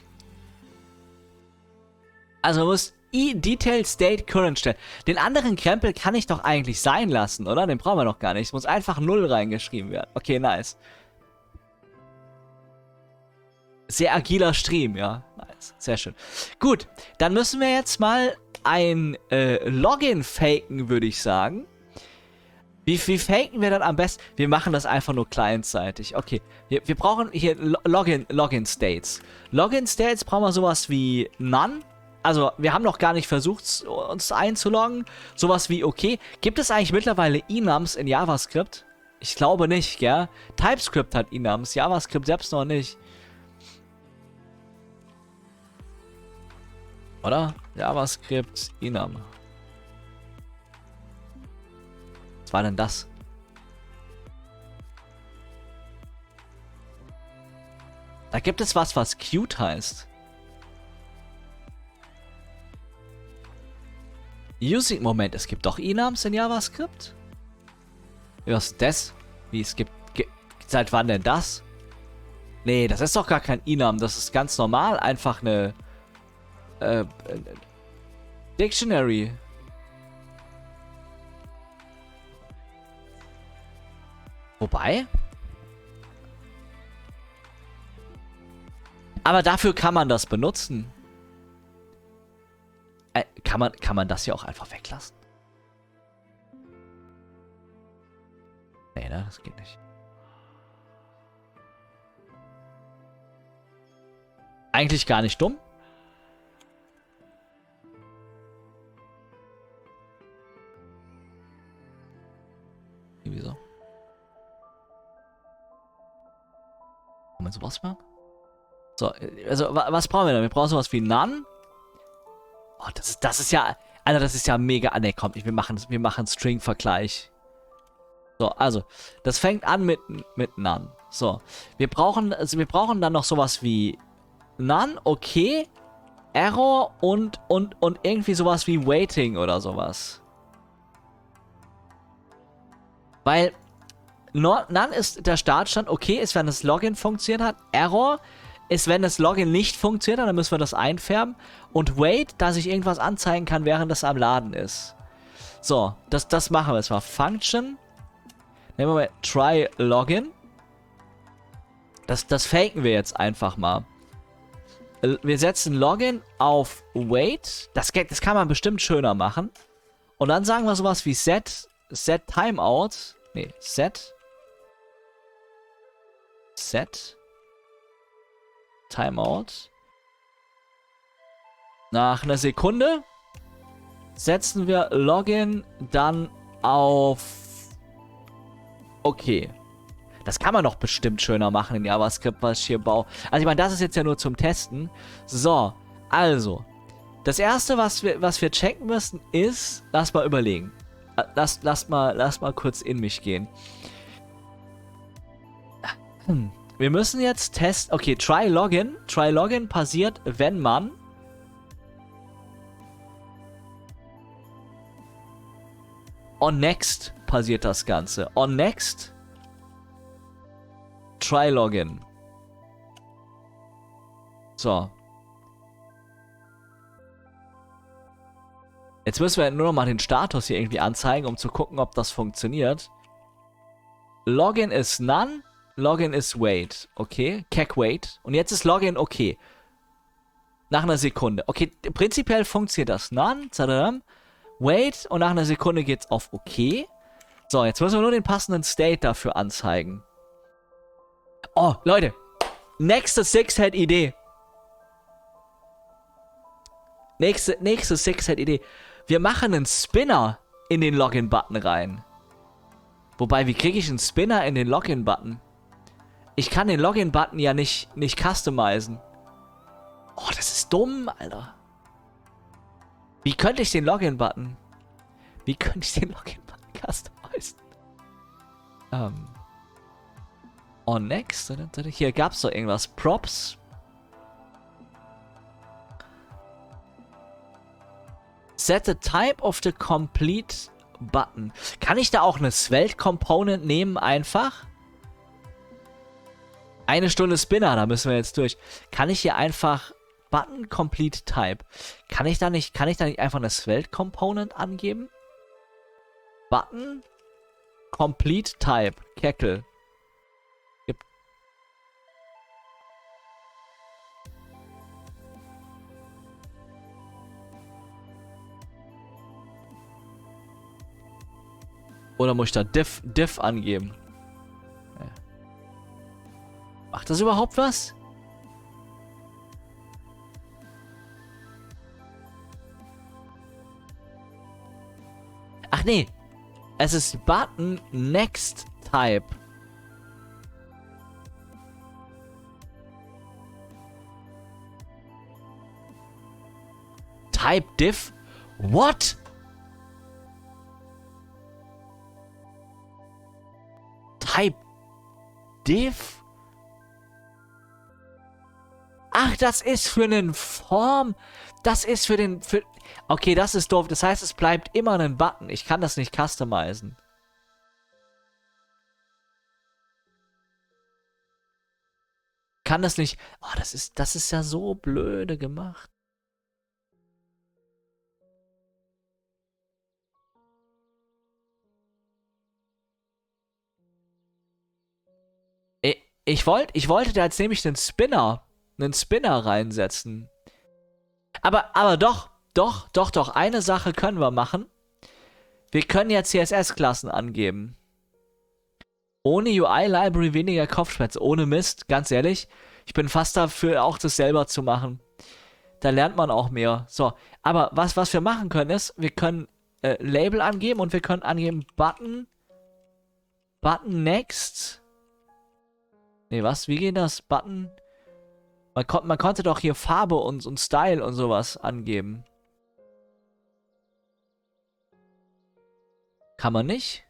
Speaker 1: Also man muss Detail State Current stellen. Den anderen Krempel kann ich doch eigentlich sein lassen, oder? Den brauchen wir noch gar nicht. Es muss einfach 0 reingeschrieben werden. Okay, nice. Sehr agiler Stream, ja. Nice, sehr schön. Gut, dann müssen wir jetzt mal ein Login faken, würde ich sagen. Wie faken wir dann am besten? Wir machen das einfach nur clientseitig. Okay, wir brauchen hier Login States. Login States brauchen wir sowas wie None. Also, wir haben noch gar nicht versucht, uns einzuloggen. Sowas wie okay. Gibt es eigentlich mittlerweile enums in JavaScript? Ich glaube nicht, gell? TypeScript hat enums, JavaScript selbst noch nicht. Oder? JavaScript enum. Was war denn das? Da gibt es was cute heißt. Using, Moment, es gibt doch enums in JavaScript? Was ist das? Wie, es gibt, seit wann denn das? Nee, das ist doch gar kein enum, das ist ganz normal, einfach eine Dictionary. Wobei? Aber dafür kann man das benutzen. Kann man das hier auch einfach weglassen? Nee, ne? Das geht nicht. Eigentlich gar nicht dumm. wir sowas machen? So, also, was brauchen wir denn? Wir brauchen sowas wie None. Oh, das ist ja, Alter, das ist ja mega. Ne, komm, wir machen String-Vergleich. So, also, das fängt an mit None. So, wir brauchen dann noch sowas wie None, okay, Error und irgendwie sowas wie Waiting oder sowas. Weil None ist der Startstand, okay, ist, wenn das Login funktioniert hat. Error ist, wenn das Login nicht funktioniert hat, dann müssen wir das einfärben. Und Wait, dass ich irgendwas anzeigen kann, während das am Laden ist. So, das machen wir jetzt mal. Function. Nehmen wir mal Try Login. Das faken wir jetzt einfach mal. Wir setzen Login auf Wait. Das kann man bestimmt schöner machen. Und dann sagen wir sowas wie Set Timeout. Nee, Set Timeout. Nach einer Sekunde setzen wir Login dann auf okay. Das kann man doch bestimmt schöner machen in JavaScript, was ich hier baue. Also ich meine, das ist jetzt ja nur zum Testen. So, also. Das erste, was wir checken müssen, ist, lass mal überlegen. Lass mal kurz in mich gehen. Wir müssen jetzt testen. Okay, Try Login. Try Login passiert, wenn man on Next passiert das Ganze. On Next Try Login. So. Jetzt müssen wir nur noch mal den Status hier irgendwie anzeigen, um zu gucken, ob das funktioniert. Login ist None. Login ist Wait. Okay. Keck Wait. Und jetzt ist Login okay. Nach einer Sekunde. Okay, prinzipiell funktioniert das. None. Zadadam. Wait. Und nach einer Sekunde geht's auf okay. So, jetzt müssen wir nur den passenden State dafür anzeigen. Oh, Leute. Nächste Six-Head-Idee. Nächste Six-Head-Idee. Wir machen einen Spinner in den Login-Button rein. Wobei, wie kriege ich einen Spinner in den Login-Button? Ich kann den Login-Button ja nicht customizen. Oh, das ist dumm, Alter. Wie könnte ich den Login-Button customizen? On Next. Hier gab es doch irgendwas. Props. Set the type of the complete button. Kann ich da auch eine Svelte Component nehmen einfach? Eine Stunde Spinner, da müssen wir jetzt durch. Kann ich hier einfach Button Complete Type. Kann ich da nicht einfach eine Svelte Component angeben? Button Complete Type. Keckel. Oder muss ich da diff angeben? Macht das überhaupt was? Ach nee. Es ist Button Next Type. Type diff? What? Type diff? Ach, das ist für einen Form. Das ist für den... Okay, das ist doof. Das heißt, es bleibt immer ein Button. Ich kann das nicht customizen. Kann das nicht... Oh, das ist ja so blöde gemacht. Ich wollte da jetzt nämlich einen Spinner reinsetzen. Aber doch, eine Sache können wir machen. Wir können ja CSS-Klassen angeben. Ohne UI-Library weniger Kopfschmerzen. Ohne Mist, ganz ehrlich. Ich bin fast dafür, auch das selber zu machen. Da lernt man auch mehr. So, aber was wir machen können ist, wir können Label angeben und wir können angeben Button Next Nee, was? Wie geht das? Button? Man konnte doch hier Farbe und Style und sowas angeben. Kann man nicht?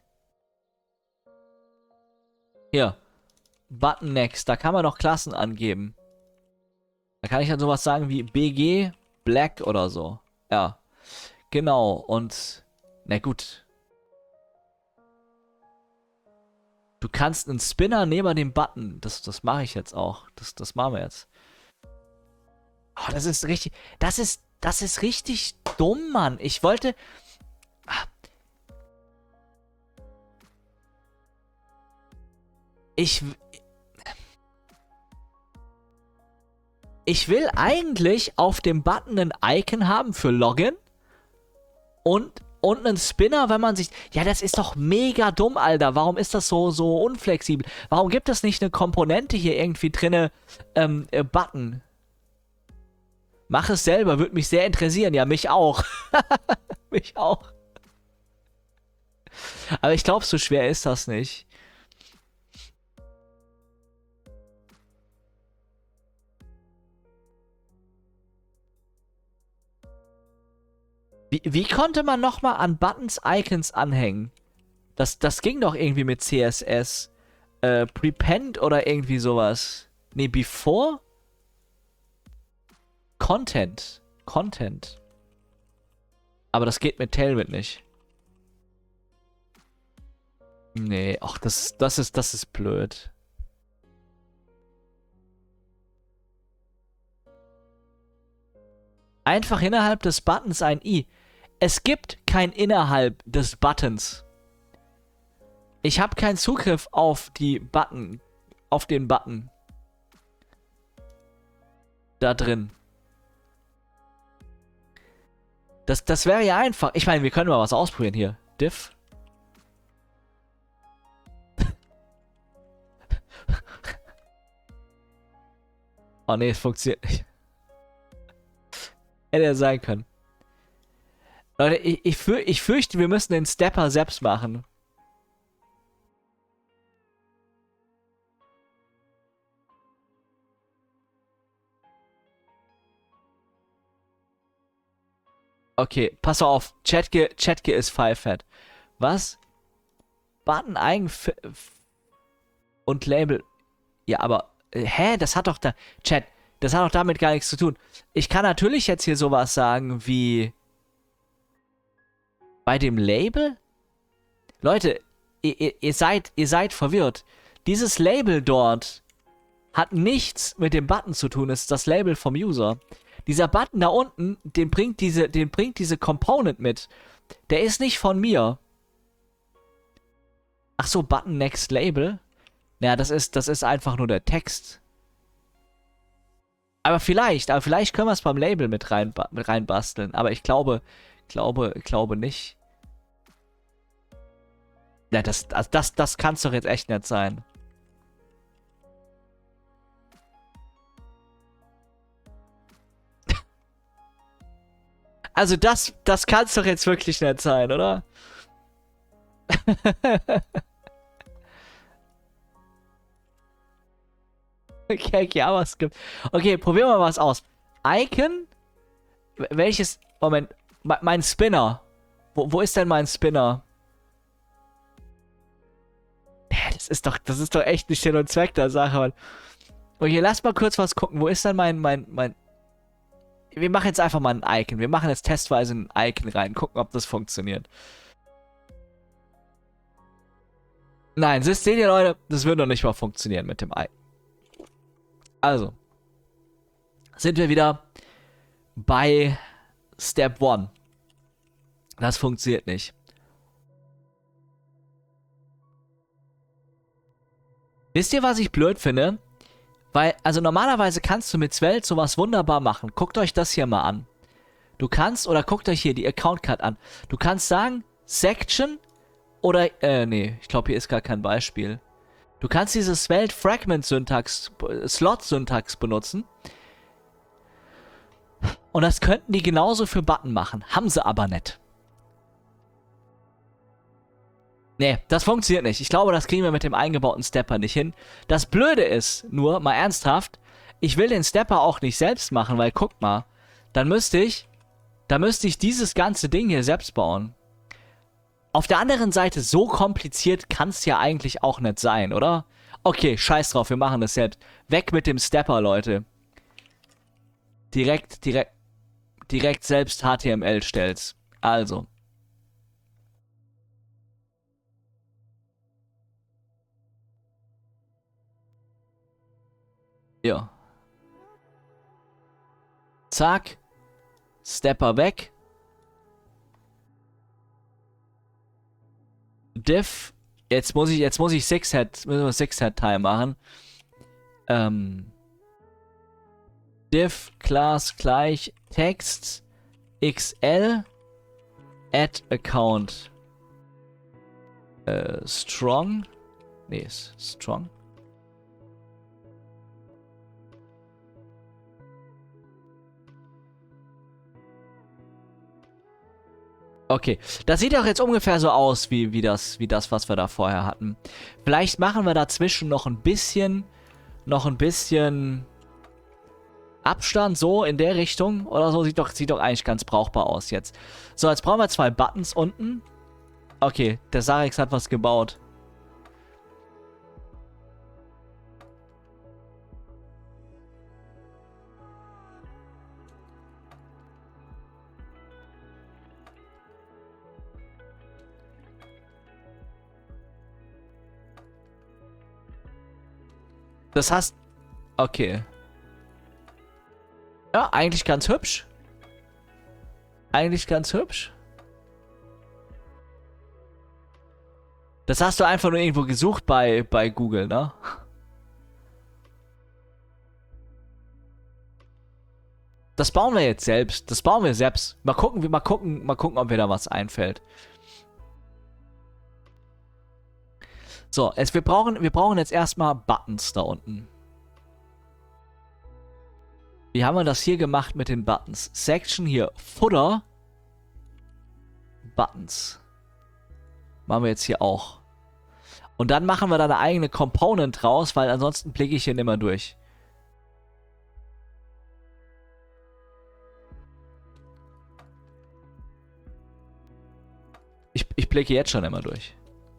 Speaker 1: Hier. Button Next. Da kann man doch Klassen angeben. Da kann ich dann sowas sagen wie BG Black oder so. Ja. Genau. Und. Na gut. Du kannst einen Spinner neben dem Button. Das mache ich jetzt auch. Das machen wir jetzt. Oh, das ist richtig. Das ist richtig dumm, Mann. Ich wollte. Ah, Ich. Ich will eigentlich auf dem Button ein Icon haben für Login. Und einen Spinner, wenn man sich... Ja, das ist doch mega dumm, Alter. Warum ist das so unflexibel? Warum gibt es nicht eine Komponente hier irgendwie drinne? Button. Mach es selber, würde mich sehr interessieren. Ja, mich auch. Mich auch. Aber ich glaube, so schwer ist das nicht. Wie konnte man nochmal an Buttons Icons anhängen? Das ging doch irgendwie mit CSS. Prepend oder irgendwie sowas. Nee, before? Content. Content. Aber das geht mit Tailwind nicht. Nee, ach, das ist blöd. Einfach innerhalb des Buttons ein I. Es gibt kein innerhalb des Buttons. Ich habe keinen Zugriff auf die Button. Auf den Button. Da drin. Das wäre ja einfach. Ich meine, wir können mal was ausprobieren hier. Diff. Oh nee, es funktioniert nicht. Hätte ja sein können. Leute, ich fürchte, wir müssen den Stepper selbst machen. Okay, pass auf. Chatke ist Pfeifett. Was? Button eigen und Label. Ja, aber hä, das hat doch da Chat, das hat doch damit gar nichts zu tun. Ich kann natürlich jetzt hier sowas sagen wie bei dem Label? Leute, ihr seid verwirrt. Dieses Label dort hat nichts mit dem Button zu tun. Es ist das Label vom User. Dieser Button da unten, den bringt diese Component mit. Der ist nicht von mir. Ach so, Button Next Label. Ja, das ist einfach nur der Text. Aber vielleicht können wir es beim Label mit reinbasteln. Aber ich glaube nicht. Ja, das kann es doch jetzt echt nicht sein. Also das kann es doch jetzt wirklich nicht sein, oder? Okay, JavaScript. Okay, probieren wir mal was aus. Icon? Welches? Moment. Mein Spinner. Wo ist denn mein Spinner? Das ist doch echt nicht Sinn und Zweck der Sache, Mann. Okay, lass mal kurz was gucken. Wo ist denn mein... Wir machen jetzt einfach mal ein Icon. Wir machen jetzt testweise ein Icon rein. Gucken, ob das funktioniert. Nein, seht ihr, Leute? Das würde doch nicht mal funktionieren mit dem Icon. Also. Sind wir wieder bei Step 1. Das funktioniert nicht. Wisst ihr, was ich blöd finde? Weil, also normalerweise kannst du mit Svelte sowas wunderbar machen. Guckt euch das hier mal an. Du kannst, oder guckt euch hier die Account Card an. Du kannst sagen, Section oder, nee, ich glaube, hier ist gar kein Beispiel. Du kannst diese Svelte Fragment Syntax, Slot Syntax benutzen. Und das könnten die genauso für Button machen. Haben sie aber nicht. Nee, das funktioniert nicht. Ich glaube, das kriegen wir mit dem eingebauten Stepper nicht hin. Das Blöde ist nur, mal ernsthaft, ich will den Stepper auch nicht selbst machen, weil guck mal, da müsste ich dieses ganze Ding hier selbst bauen. Auf der anderen Seite, so kompliziert kann es ja eigentlich auch nicht sein, oder? Okay, scheiß drauf, wir machen das selbst. Weg mit dem Stepper, Leute. Direkt selbst HTML stell's. Also. Ja. Zack. Stepper weg. Diff. Jetzt muss ich Six-Head-Time machen. Diff Class gleich Text XL add account strong. Nee, strong. Okay, das sieht doch jetzt ungefähr so aus, wie das, was wir da vorher hatten. Vielleicht machen wir dazwischen noch ein bisschen Abstand, so in der Richtung oder so. Sieht doch eigentlich ganz brauchbar aus jetzt. So, jetzt brauchen wir 2 Buttons unten. Okay, der Sarex hat was gebaut. Das heißt, okay. Ja, eigentlich ganz hübsch. Eigentlich ganz hübsch. Das hast du einfach nur irgendwo gesucht bei Google, ne? Das bauen wir jetzt selbst. Das bauen wir selbst. Mal gucken, ob mir da was einfällt. So, wir brauchen jetzt erstmal Buttons da unten. Wie haben wir das hier gemacht mit den Buttons? Section hier, Footer. Buttons. Machen wir jetzt hier auch. Und dann machen wir da eine eigene Component raus, weil ansonsten blicke ich hier nicht mehr durch. Ich blicke jetzt schon immer durch.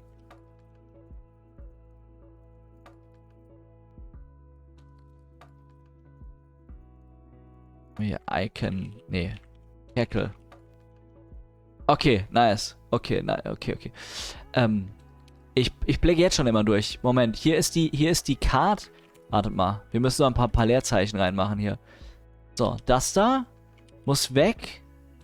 Speaker 1: Hier, Icon. Nee. Hackle. Okay, nice. Okay, okay. Ich blicke jetzt schon immer durch. Moment, hier ist die Card. Wartet mal. Wir müssen noch ein paar Leerzeichen reinmachen hier. So, das da muss weg.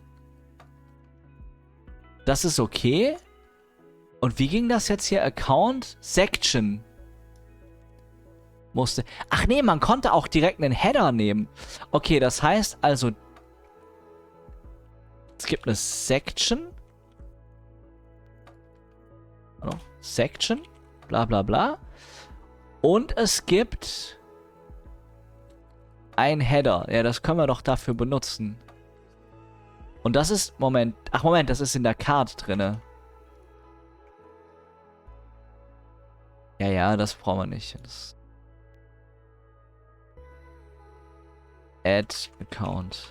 Speaker 1: Das ist okay. Und wie ging das jetzt hier? Account? Section. Musste. Ach nee, man konnte auch direkt einen Header nehmen. Okay, das heißt also, es gibt eine Section. Hallo? Section. Bla bla bla. Und es gibt ein Header. Ja, das können wir doch dafür benutzen. Und das ist, Moment. Ach, Moment, das ist in der Card drinne. Ja, das brauchen wir nicht. Das Add Account.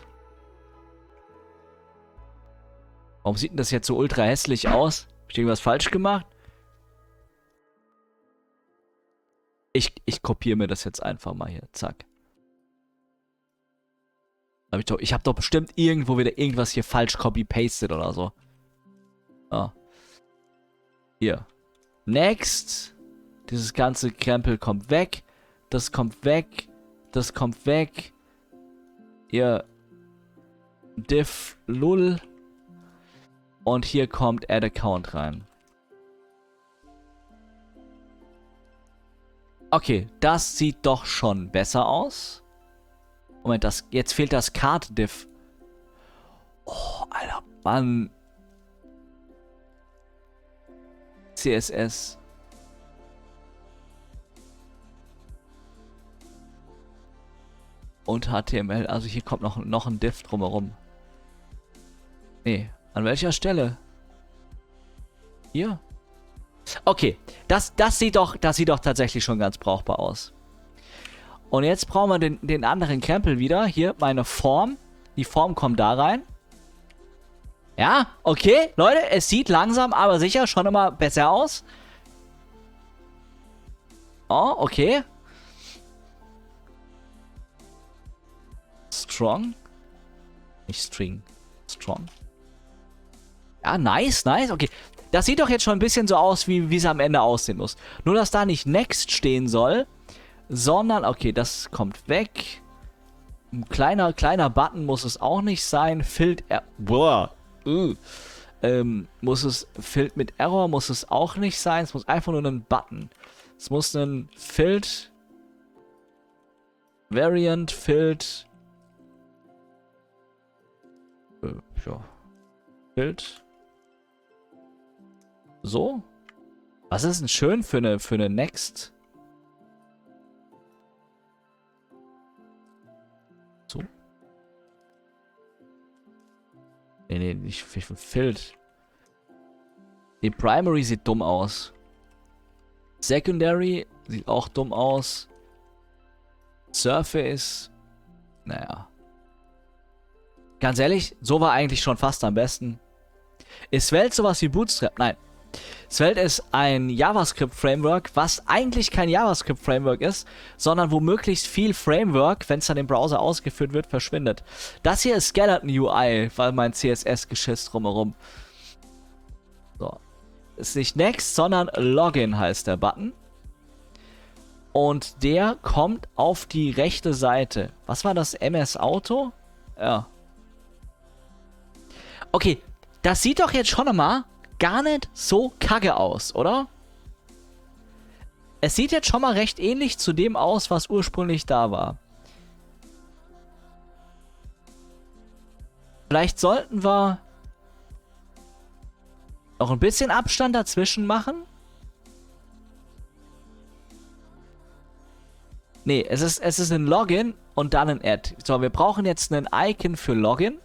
Speaker 1: Warum sieht denn das jetzt so ultra hässlich aus? Hab ich irgendwas falsch gemacht? Ich kopiere mir das jetzt einfach mal hier. Zack. Ich habe doch bestimmt irgendwo wieder irgendwas hier falsch copy-pasted oder so. Ah. Hier. Next. Dieses ganze Krempel kommt weg. Das kommt weg. Das kommt weg. Hier. Diff lull. Und hier kommt Add Account rein. Okay, das sieht doch schon besser aus. Moment, jetzt fehlt das Card-Diff. Oh, Alter, Mann. CSS. Und HTML. Also hier kommt noch ein Diff drumherum. Nee, an welcher Stelle? Hier? Okay, das sieht doch tatsächlich schon ganz brauchbar aus. Und jetzt brauchen wir den anderen Krempel wieder. Hier, meine Form. Die Form kommt da rein. Ja, okay, Leute, es sieht langsam, aber sicher schon immer besser aus. Oh, okay. Strong. Nicht String. Strong. Ja, nice, nice. Okay. Das sieht doch jetzt schon ein bisschen so aus, wie es am Ende aussehen muss. Nur, dass da nicht Next stehen soll, sondern, okay, das kommt weg. Ein kleiner Button muss es auch nicht sein. Boah. Filled mit Error muss es auch nicht sein. Es muss einfach nur ein Button. Es muss ein Filled Variant, Filled ja. Filled so. Was ist denn schön für eine Next? So. Nee, nicht Filled. Die Primary sieht dumm aus. Secondary sieht auch dumm aus. Surface. Naja. Ganz ehrlich, so war eigentlich schon fast am besten. Ist Svelte sowas wie Bootstrap? Nein. Svelte ist ein JavaScript-Framework, was eigentlich kein JavaScript-Framework ist, sondern wo möglichst viel Framework, wenn es dann im Browser ausgeführt wird, verschwindet. Das hier ist Skeleton UI, weil mein CSS-Geschiss drumherum. So. Ist nicht Next, sondern Login heißt der Button. Und der kommt auf die rechte Seite. Was war das? MS Auto? Ja. Okay, das sieht doch jetzt schon mal gar nicht so kacke aus, oder? Es sieht jetzt schon mal recht ähnlich zu dem aus, was ursprünglich da war. Vielleicht sollten wir noch ein bisschen Abstand dazwischen machen. Nee, es ist ein Login und dann ein Add. So, wir brauchen jetzt ein Icon für Login.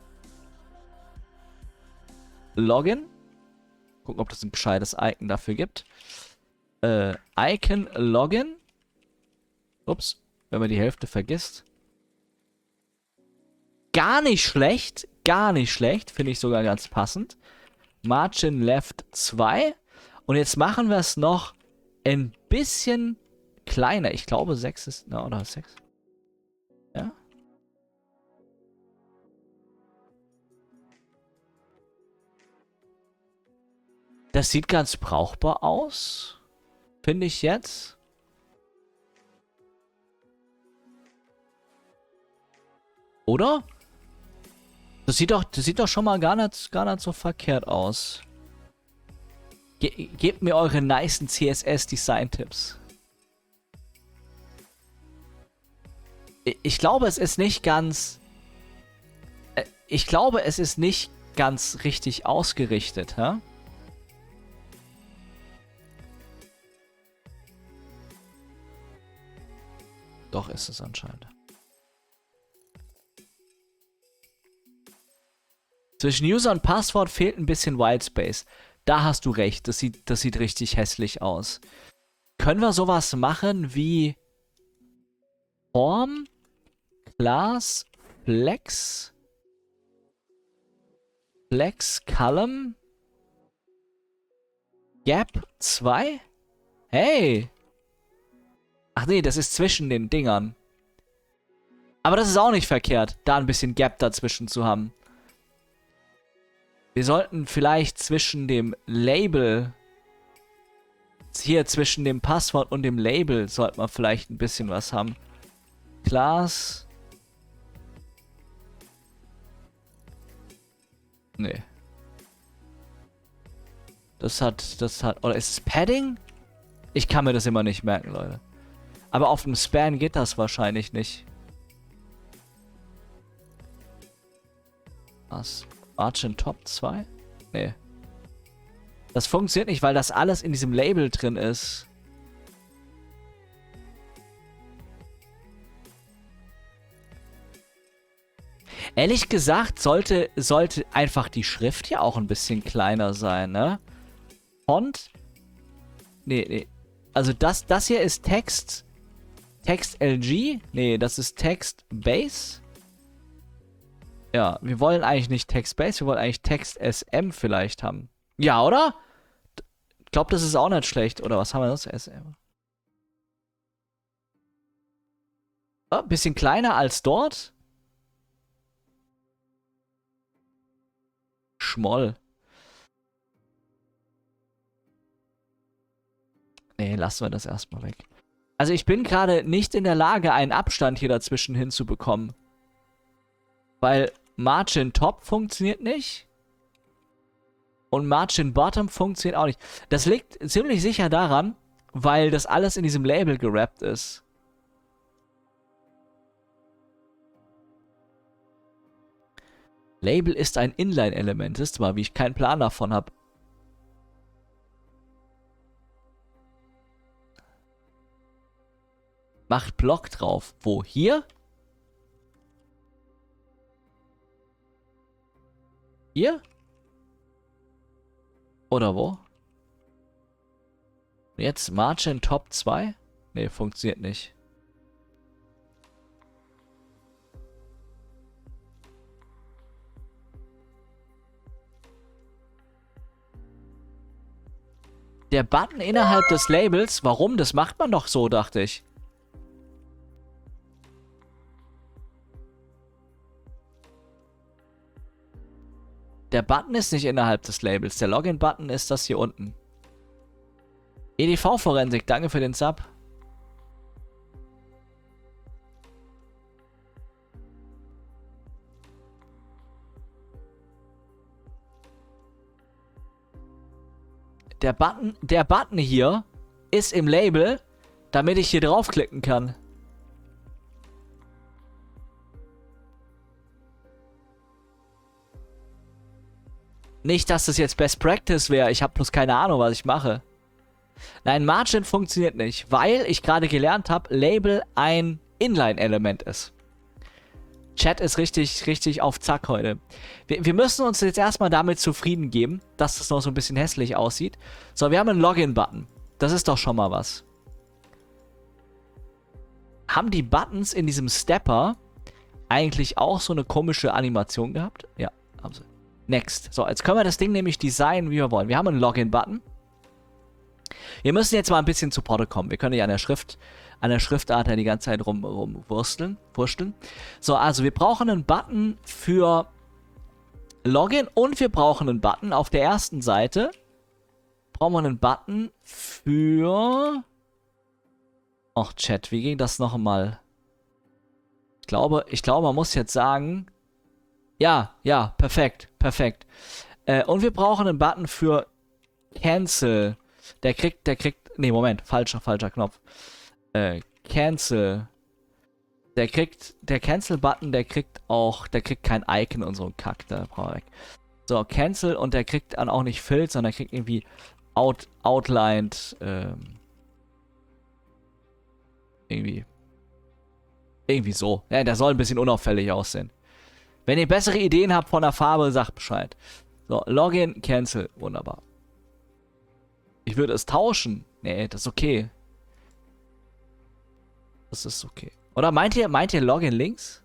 Speaker 1: Login. Gucken, ob das ein gescheites Icon dafür gibt. Icon Login. Ups, wenn man die Hälfte vergisst. Gar nicht schlecht, finde ich sogar ganz passend. Margin Left 2. Und jetzt machen wir es noch ein bisschen kleiner. Ich glaube 6 ist, na, oder 6. Ja. Das sieht ganz brauchbar aus. Finde ich jetzt. Oder? Das sieht doch schon mal gar nicht so verkehrt aus. Gebt mir eure nicen CSS-Design-Tipps. Ich glaube, es ist nicht ganz... Ich glaube, es ist nicht ganz richtig ausgerichtet, hä? Doch, ist es anscheinend. Zwischen User und Passwort fehlt ein bisschen Whitespace. Da hast du recht, das sieht richtig hässlich aus. Können wir sowas machen wie Form, Class, Flex, Column, Gap 2? Hey! Ach nee, das ist zwischen den Dingern. Aber das ist auch nicht verkehrt, da ein bisschen Gap dazwischen zu haben. Wir sollten vielleicht zwischen dem Label, hier zwischen dem Passwort und dem Label, sollten wir vielleicht ein bisschen was haben. Class. Nee. Das hat, oder ist es Padding? Ich kann mir das immer nicht merken, Leute. Aber auf dem Span geht das wahrscheinlich nicht. Was? Margin Top 2? Nee. Das funktioniert nicht, weil das alles in diesem Label drin ist. Ehrlich gesagt, sollte einfach die Schrift hier auch ein bisschen kleiner sein, ne? Font Nee, nee. Also das hier ist Text. Text LG? Nee, das ist Text Base. Ja, wir wollen eigentlich nicht Text Base, wir wollen eigentlich Text SM vielleicht haben. Ja, oder? Ich glaube, das ist auch nicht schlecht. Oder was haben wir sonst? SM. Oh, bisschen kleiner als dort. Schmoll. Nee, lassen wir das erstmal weg. Also ich bin gerade nicht in der Lage, einen Abstand hier dazwischen hinzubekommen. Weil Margin Top funktioniert nicht. Und Margin Bottom funktioniert auch nicht. Das liegt ziemlich sicher daran, weil das alles in diesem Label gerappt ist. Label ist ein Inline-Element. Ist zwar, wie ich keinen Plan davon habe. Macht Block drauf. Wo? Hier? Hier? Oder wo? Jetzt Margin Top 2? Ne, funktioniert nicht. Der Button innerhalb des Labels, warum? Das macht man doch so, dachte ich. Der Button ist nicht innerhalb des Labels. Der Login-Button ist das hier unten. EDV-Forensik, danke für den Sub. Der Button hier ist im Label, damit ich hier draufklicken kann. Nicht, dass das jetzt Best Practice wäre. Ich habe bloß keine Ahnung, was ich mache. Nein, Margin funktioniert nicht, weil ich gerade gelernt habe, Label ein Inline-Element ist. Chat ist richtig auf Zack heute. Wir müssen uns jetzt erstmal damit zufrieden geben, dass das noch so ein bisschen hässlich aussieht. So, wir haben einen Login-Button. Das ist doch schon mal was. Haben die Buttons in diesem Stepper eigentlich auch so eine komische Animation gehabt? Ja, haben sie. Next. So, jetzt können wir das Ding nämlich designen, wie wir wollen. Wir haben einen Login-Button. Wir müssen jetzt mal ein bisschen zu Potte kommen. Wir können ja an der Schriftart ja die ganze Zeit rumwursteln. So, also wir brauchen einen Button für Login und wir brauchen einen Button auf der ersten Seite. Brauchen wir einen Button für... Och, Chat, wie ging das nochmal? Ich glaube, man muss jetzt sagen... Ja, perfekt. Und wir brauchen einen Button für Cancel. Der kriegt, nee, Moment, falscher Knopf. Cancel. Der Cancel-Button, der kriegt kein Icon und so ein Kack, da braucht er weg. So, Cancel und der kriegt dann auch nicht Filter, sondern der kriegt irgendwie Outlined, irgendwie so. Ja, der soll ein bisschen unauffällig aussehen. Wenn ihr bessere Ideen habt von der Farbe, sagt Bescheid. So, Login, Cancel. Wunderbar. Ich würde es tauschen. Nee, das ist okay. Das ist okay. Oder meint ihr Login links?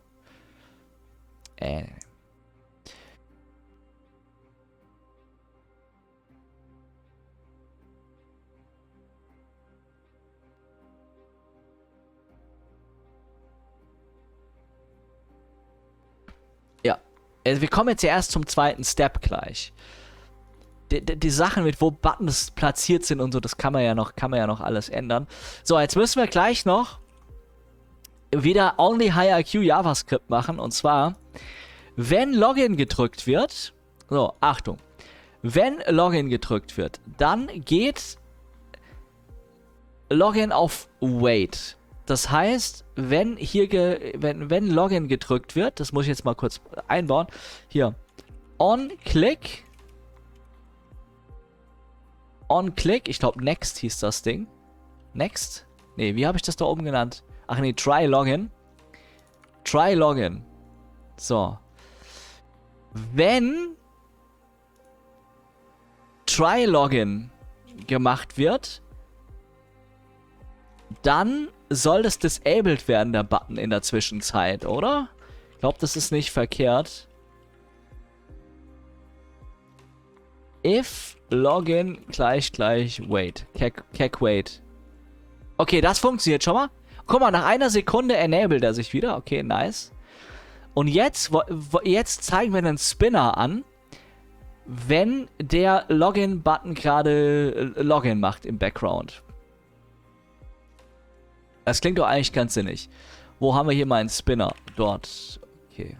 Speaker 1: Ja. Also wir kommen jetzt ja erst zum zweiten Step gleich. Die Sachen mit, wo Buttons platziert sind und so, das kann man ja noch alles ändern. So, jetzt müssen wir gleich noch wieder Only HiIQ JavaScript machen. Und zwar, wenn Login gedrückt wird, so, Achtung, wenn Login gedrückt wird, dann geht Login auf Wait. Das heißt, wenn Login gedrückt wird, das muss ich jetzt mal kurz einbauen, hier, On-Click, ich glaube Next hieß das Ding. Next? Nee, wie habe ich das da oben genannt? Ach nee, Try Login. So. Wenn Try Login gemacht wird, dann soll das disabled werden, der Button in der Zwischenzeit, oder? Ich glaube, das ist nicht verkehrt. If Login gleich wait. Keck wait. Okay, das funktioniert schon mal. Guck mal, nach einer Sekunde enabled er sich wieder. Okay, nice. Und jetzt zeigen wir einen Spinner an, wenn der Login-Button gerade Login macht im Background. Das klingt doch eigentlich ganz sinnig. Wo haben wir hier mal einen Spinner? Dort. Okay.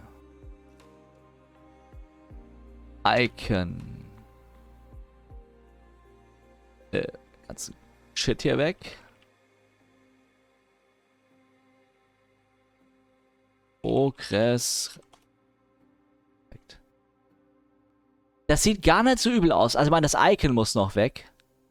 Speaker 1: Icon. Ganzen Shit hier weg. Progress. Das sieht gar nicht so übel aus. Also, ich meine, das Icon muss noch weg.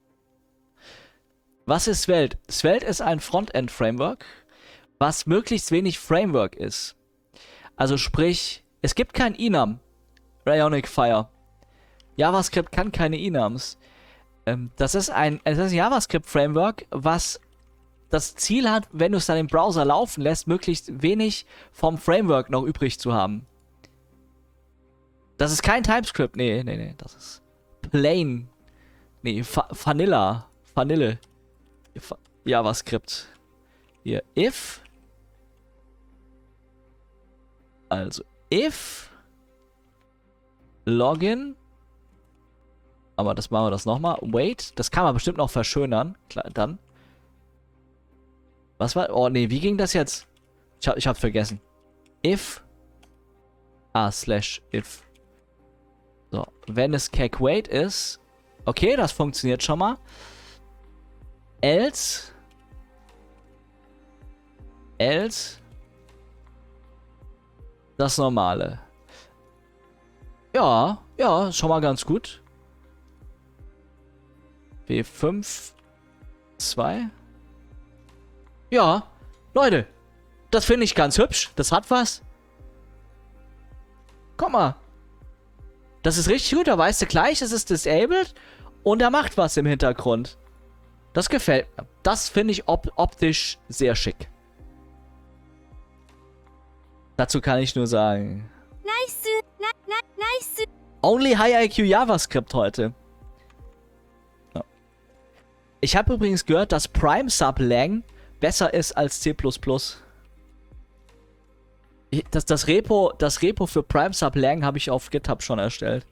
Speaker 1: Was ist Svelte? Svelte ist ein Frontend-Framework, was möglichst wenig Framework ist. Also sprich, es gibt kein Enum. Ionic Fire. JavaScript kann keine Enums. Das ist ein JavaScript-Framework, was das Ziel hat, wenn du es dann im Browser laufen lässt, möglichst wenig vom Framework noch übrig zu haben. Das ist kein TypeScript. Nee. Das ist plain. Nee, Vanille. JavaScript. Hier, if. Also, if. Login. Aber das machen wir das nochmal. Wait. Das kann man bestimmt noch verschönern. Klar, dann. Was war? Oh, nee, wie ging das jetzt? Ich hab's vergessen. If. /if. So, wenn es keck wait ist. Okay, das funktioniert schon mal. Else. Das normale. Ja, schon mal ganz gut. W5 2. Ja, Leute, das finde ich ganz hübsch. Das hat was. Guck mal. Das ist richtig gut. Da weißt du gleich, es ist disabled und er macht was im Hintergrund. Das gefällt mir. Das finde ich optisch sehr schick. Dazu kann ich nur sagen. Nice. Only High IQ JavaScript heute. Ja. Ich habe übrigens gehört, dass Prime Sub Lang besser ist als C++. Das Repo für Prime Sub Lang habe ich auf GitHub schon erstellt.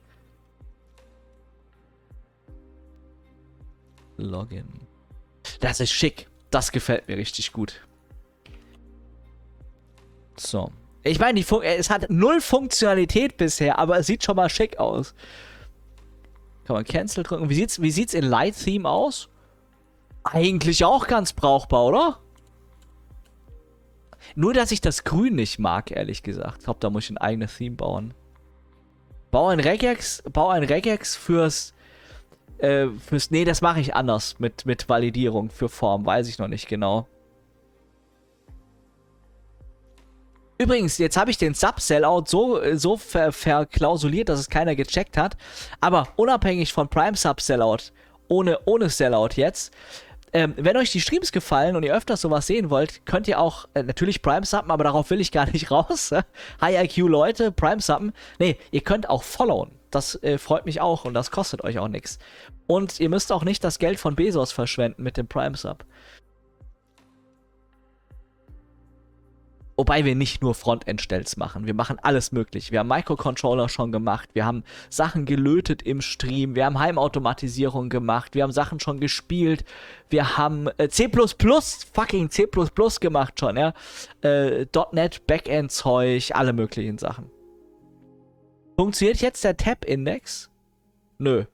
Speaker 1: Login. Das ist schick. Das gefällt mir richtig gut. So. Ich meine, es hat null Funktionalität bisher, aber es sieht schon mal schick aus. Kann man Cancel drücken. Wie sieht's in Light Theme aus? Eigentlich auch ganz brauchbar, oder? Nur, dass ich das Grün nicht mag, ehrlich gesagt. Ich glaube, da muss ich ein eigenes Theme bauen. Bau ein Regex fürs... Nee, das mache ich anders. Mit Validierung für Form. Weiß ich noch nicht genau. Übrigens, jetzt habe ich den Sub-Sellout so verklausuliert, dass es keiner gecheckt hat. Aber unabhängig von Prime Sub-Sellout, ohne Sellout jetzt, wenn euch die Streams gefallen und ihr öfters sowas sehen wollt, könnt ihr auch natürlich Prime subben, aber darauf will ich gar nicht raus. High IQ Leute, Prime subben. Nee, ihr könnt auch followen. Das freut mich auch und das kostet euch auch nichts. Und ihr müsst auch nicht das Geld von Bezos verschwenden mit dem Prime Sub. Wobei wir nicht nur Frontend-Stelz machen. Wir machen alles möglich. Wir haben Microcontroller schon gemacht. Wir haben Sachen gelötet im Stream. Wir haben Heimautomatisierung gemacht. Wir haben Sachen schon gespielt. Wir haben fucking C++ gemacht schon, ja. .NET, Backend-Zeug, alle möglichen Sachen. Funktioniert jetzt der Tab-Index? Nö.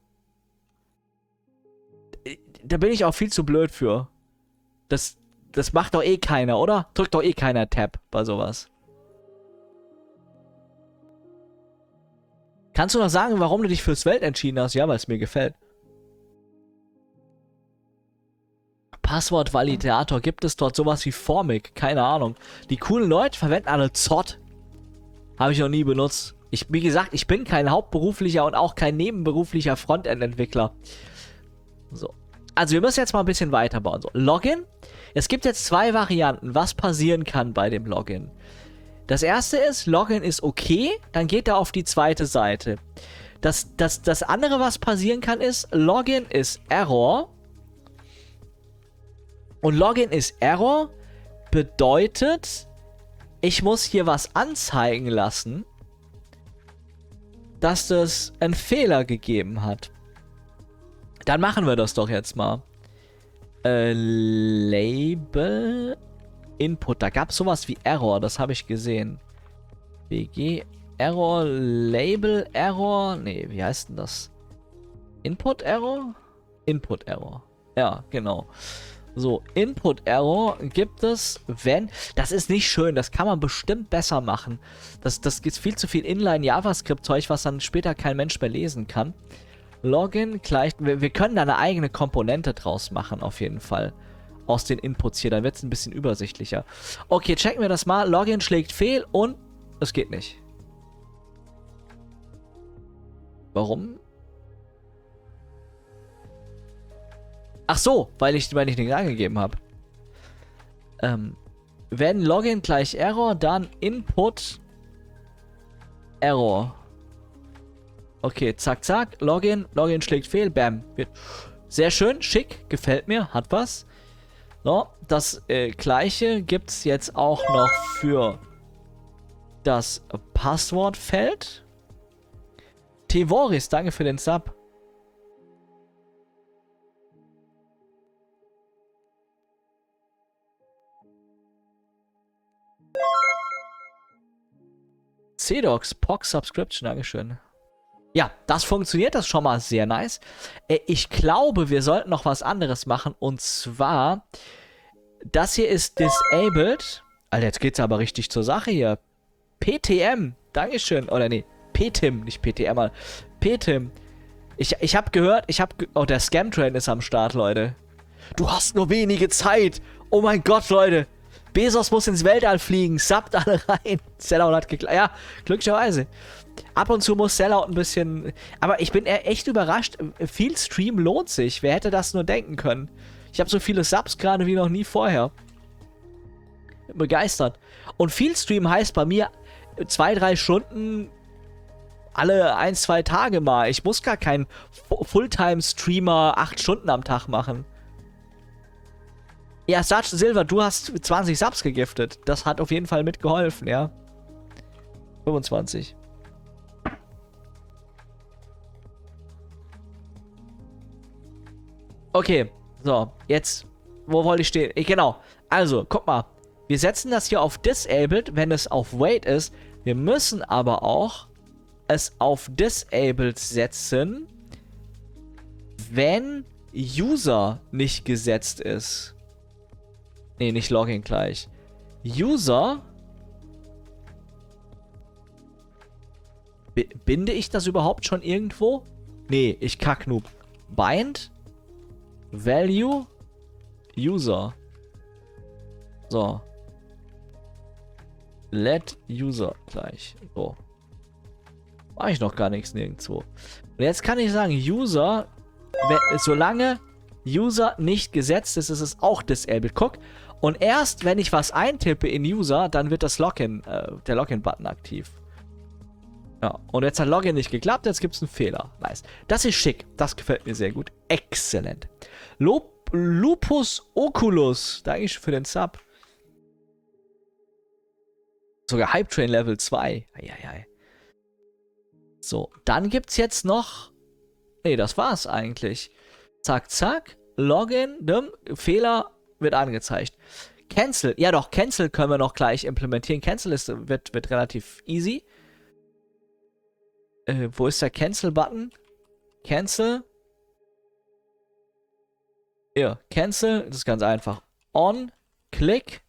Speaker 1: Da bin ich auch viel zu blöd für. Das macht doch eh keiner, oder? Drückt doch eh keiner Tab bei sowas. Kannst du noch sagen, warum du dich fürs Svelte entschieden hast? Ja, weil es mir gefällt. Passwortvalidator, gibt es dort sowas wie Formic? Keine Ahnung. Die coolen Leute verwenden alle Zott. Habe ich noch nie benutzt. Wie gesagt, ich bin kein hauptberuflicher und auch kein nebenberuflicher Frontend-Entwickler. So. Also wir müssen jetzt mal ein bisschen weiterbauen. So, Login. Es gibt jetzt zwei Varianten, was passieren kann bei dem Login. Das erste ist, Login ist okay, dann geht er auf die zweite Seite. Das andere, was passieren kann, ist, Login ist Error. Und Login ist Error bedeutet, ich muss hier was anzeigen lassen, dass das einen Fehler gegeben hat. Dann machen wir das doch jetzt mal. Label Input. Da gab es sowas wie Error, das habe ich gesehen. BG Error, Label Error. Nee, wie heißt denn das? Input Error? Input Error. Ja, genau. So, Input Error gibt es, wenn... Das ist nicht schön, das kann man bestimmt besser machen. Das ist viel zu viel Inline-JavaScript-Zeug, was dann später kein Mensch mehr lesen kann. Login gleich... Wir können da eine eigene Komponente draus machen, auf jeden Fall. Aus den Inputs hier, dann wird es ein bisschen übersichtlicher. Okay, checken wir das mal. Login schlägt fehl und es geht nicht. Warum? Ach so, weil ich nichts angegeben habe. Wenn Login gleich Error, dann Input Error. Okay, zack, zack. Login schlägt fehl. Bam. Sehr schön, schick, gefällt mir, hat was. So, das gleiche gibt es jetzt auch noch für das Passwortfeld. Tevoris, danke für den Sub. CDocs, POC Subscription, dankeschön. Ja, das funktioniert, das ist schon mal sehr nice. Ich glaube, wir sollten noch was anderes machen. Und zwar, das hier ist disabled. Alter, jetzt geht's aber richtig zur Sache hier. PTM, dankeschön. Oder nee, PTIM, nicht PTM, aber PTIM. Ich habe gehört, oh, der Scam-Train ist am Start, Leute. Du hast nur wenige Zeit. Oh mein Gott, Leute. Bezos muss ins Weltall fliegen. Subbt alle rein. Sellout hat geklappt. Ja, glücklicherweise. Ab und zu muss Sellout ein bisschen... Aber ich bin echt überrascht. Viel Stream lohnt sich. Wer hätte das nur denken können? Ich habe so viele Subs gerade wie noch nie vorher. Bin begeistert. Und viel Stream heißt bei mir 2-3 Stunden alle 1-2 Tage mal. Ich muss gar keinen Fulltime-Streamer 8 Stunden am Tag machen. Ja, Sarge Silver, du hast 20 Subs gegiftet. Das hat auf jeden Fall mitgeholfen, ja. 25. Okay, so, jetzt, wo wollte ich stehen? Genau, also, guck mal. Wir setzen das hier auf Disabled, wenn es auf Wait ist. Wir müssen aber auch es auf Disabled setzen, wenn User nicht gesetzt ist. Nee, nicht Login gleich. User. Binde ich das überhaupt schon irgendwo? Nee, ich kacknoob. Bind. Value. User. So. Let User gleich. So. Mach ich noch gar nichts nirgendwo. Und jetzt kann ich sagen, User, solange User nicht gesetzt ist, ist es auch disabled. Guck. Und erst, wenn ich was eintippe in User, dann wird das Login, der Login-Button aktiv. Ja, und jetzt hat Login nicht geklappt, jetzt gibt es einen Fehler. Nice. Das ist schick. Das gefällt mir sehr gut. Exzellent. Lupus Oculus. Danke für den Sub. Sogar Hype Train Level 2. Eieiei. So, dann gibt's jetzt noch... Nee, das war's eigentlich. Zack, zack. Login. Fehler wird angezeigt. Cancel. Ja doch, Cancel können wir noch gleich implementieren. Cancel wird relativ easy. Wo ist der Cancel-Button? Cancel. Ja, Cancel. Das ist ganz einfach. On. Click.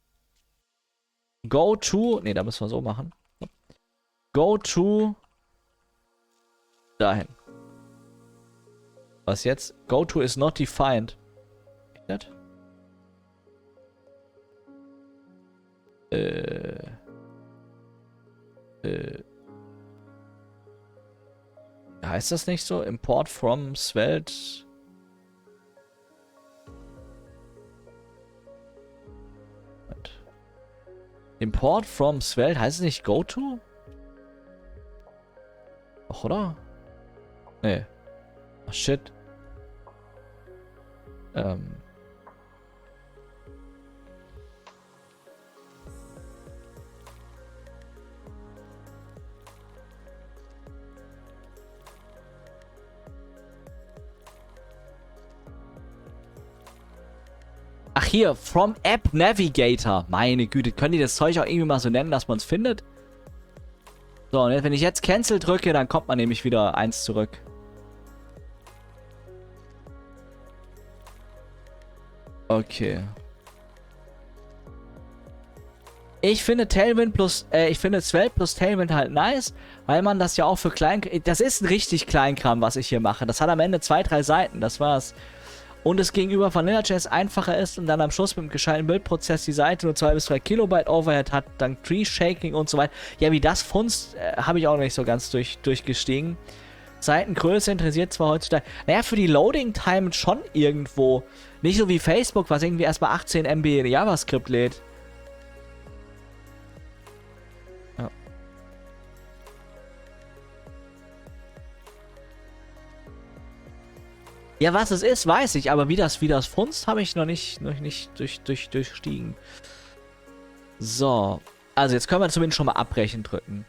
Speaker 1: Go to. Ne, da müssen wir so machen. Go to. Dahin. Was jetzt? Go to is not defined. Nicht? Heißt das nicht so? Import from Svelte. Import from Svelte, heißt es nicht go to? Doch, oder? Nee. Ach, shit. Ach hier, from App Navigator. Meine Güte, können die das Zeug auch irgendwie mal so nennen, dass man es findet? So, und wenn ich jetzt Cancel drücke, dann kommt man nämlich wieder 1 zurück. Okay. Ich finde Tailwind plus, ich finde Svelte plus Tailwind halt nice, weil man das ja auch für das ist ein richtig Kleinkram, was ich hier mache. Das hat am Ende 2, 3 Seiten, das war's. Und es gegenüber Vanilla.js einfacher ist und dann am Schluss mit dem gescheiten Bildprozess die Seite nur 2 bis 3 Kilobyte Overhead hat, dank Tree Shaking und so weiter. Ja, wie das funzt, habe ich auch nicht so ganz durchgestiegen. Seitengröße interessiert zwar heutzutage. Naja, für die Loading Time schon irgendwo. Nicht so wie Facebook, was irgendwie erstmal 18 MB JavaScript lädt. Ja. Ja, was es ist, weiß ich, aber wie das funzt, habe ich noch nicht durchstiegen. So. Also, jetzt können wir zumindest schon mal abbrechen drücken.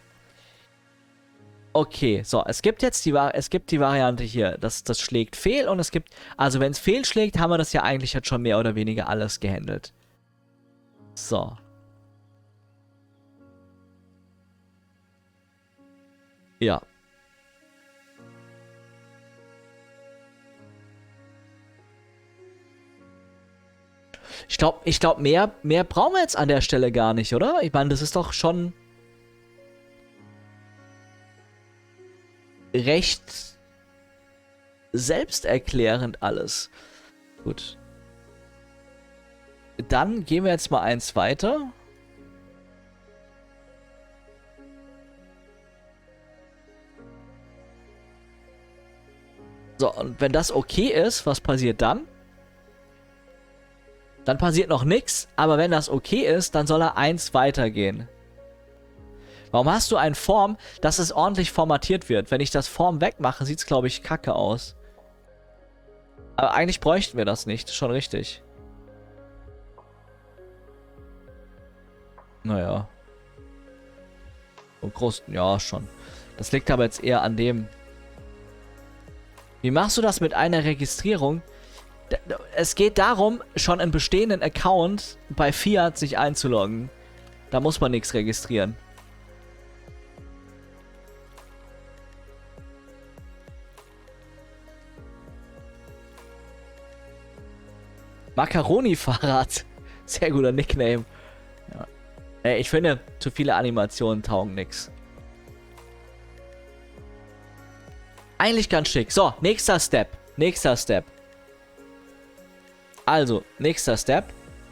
Speaker 1: Okay, so, es gibt jetzt die Variante hier, das schlägt fehl und es gibt, also wenn es fehlschlägt, haben wir das ja eigentlich jetzt schon mehr oder weniger alles gehandelt. So. Ja. Ich glaube, mehr brauchen wir jetzt an der Stelle gar nicht, oder? Ich meine, das ist doch schon recht selbsterklärend alles. Gut. Dann gehen wir jetzt mal eins weiter. So, und wenn das okay ist, was passiert dann? Dann passiert noch nichts, aber wenn das okay ist, dann soll er eins weitergehen. Warum hast du ein Form, dass es ordentlich formatiert wird? Wenn ich das Form wegmache, sieht es, glaube ich, kacke aus. Aber eigentlich bräuchten wir das nicht, schon richtig. Naja. So groß, ja, schon. Das liegt aber jetzt eher an dem. Wie machst du das mit einer Registrierung? Es geht darum, schon einen bestehenden Account bei Fiat sich einzuloggen. Da muss man nichts registrieren. Macaroni-Fahrrad. Sehr guter Nickname. Ja. Ich finde, zu viele Animationen taugen nix. Eigentlich ganz schick. So, nächster Step. Nächster Step. Also, nächster Step.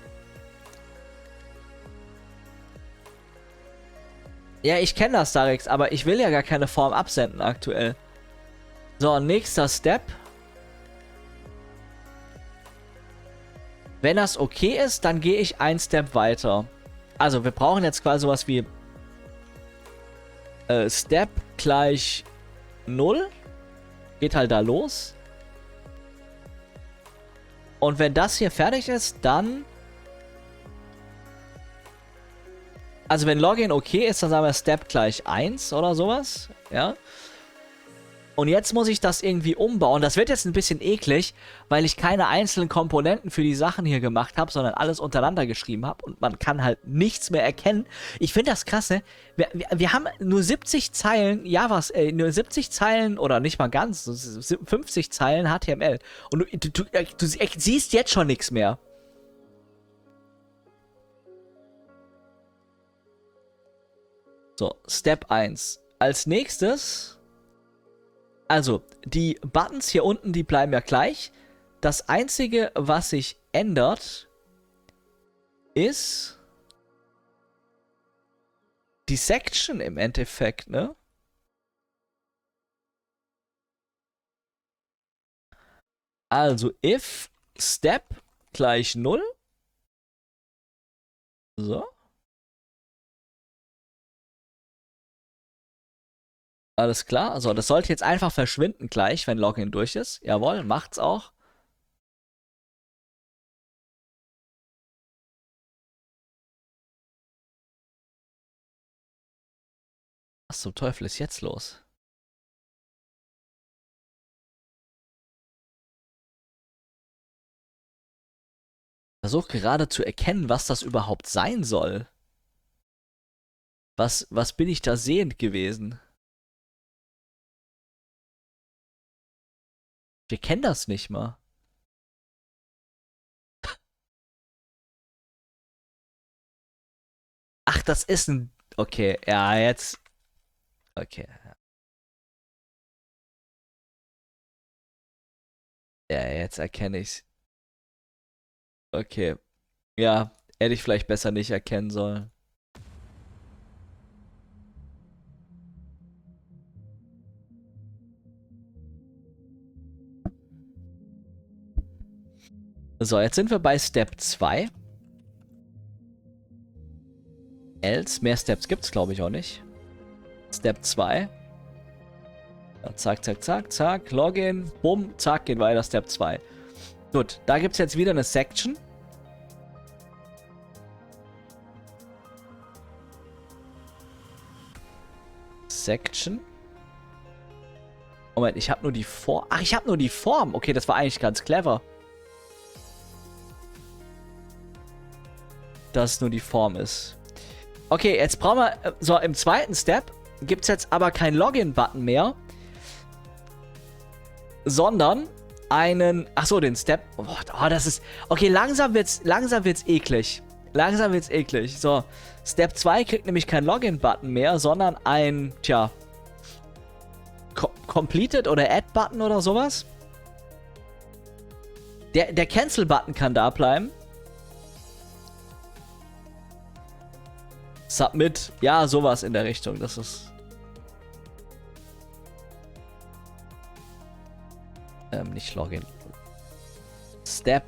Speaker 1: Ja, ich kenne das, Darix, aber ich will ja gar keine Form absenden aktuell. So, nächster Step. Wenn das okay ist, dann gehe ich einen Step weiter. Also, wir brauchen jetzt quasi sowas wie Step gleich 0. Geht halt da los. Und wenn das hier fertig ist, dann... Also wenn Login okay ist, dann sagen wir Step gleich 1 oder sowas. Ja. Und jetzt muss ich das irgendwie umbauen. Das wird jetzt ein bisschen eklig, weil ich keine einzelnen Komponenten für die Sachen hier gemacht habe, sondern alles untereinander geschrieben habe. Und man kann halt nichts mehr erkennen. Ich finde das krass, ne? Wir haben nur 70 Zeilen nur 70 Zeilen oder nicht mal ganz, 50 Zeilen HTML. Und du siehst jetzt schon nichts mehr. So, Step 1. Als nächstes... Also, die Buttons hier unten, die bleiben ja gleich. Das Einzige, was sich ändert, ist die Section im Endeffekt, ne? Also, if Step gleich 0. So. Alles klar. Also, das sollte jetzt einfach verschwinden gleich, wenn Login durch ist. Jawohl, macht's auch. Was zum Teufel ist jetzt los? Versuch gerade zu erkennen, was das überhaupt sein soll. Was bin ich da sehend gewesen? Wir kennen das nicht mal. Ach, das ist ein. Okay, ja, jetzt. Okay. Ja, jetzt erkenne ich's. Okay. Ja, hätte ich vielleicht besser nicht erkennen sollen. So, jetzt sind wir bei Step 2. Else. Mehr Steps gibt's, glaube ich, auch nicht. Step 2. Ja, zack, zack, zack, zack. Login. Bumm, zack, geht weiter. Step 2. Gut, da gibt's jetzt wieder eine Section. Section. Moment, ich habe nur die Form. Ach, ich habe nur die Form. Okay, das war eigentlich ganz clever. Dass es nur die Form ist. Okay, jetzt brauchen wir. So, im zweiten Step gibt es jetzt aber keinen Login-Button mehr. Sondern einen. Achso, den Step. Oh, das ist. Okay, langsam wird's eklig. Langsam wird's eklig. So, Step 2 kriegt nämlich keinen Login-Button mehr, sondern ein. Tja. Completed oder Add-Button oder sowas. Der Cancel-Button kann da bleiben. Submit. Ja, sowas in der Richtung. Das ist. Nicht Login. Step.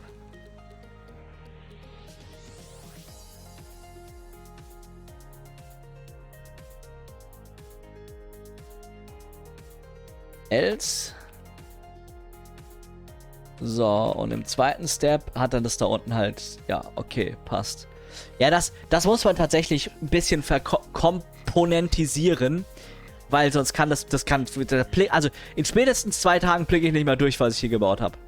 Speaker 1: Else. So, und im zweiten Step hat er das da unten halt. Ja, okay, passt. Ja, das muss man tatsächlich ein bisschen verkomponentisieren, weil sonst kann das kann, also in spätestens 2 Tagen blicke ich nicht mehr durch, was ich hier gebaut habe.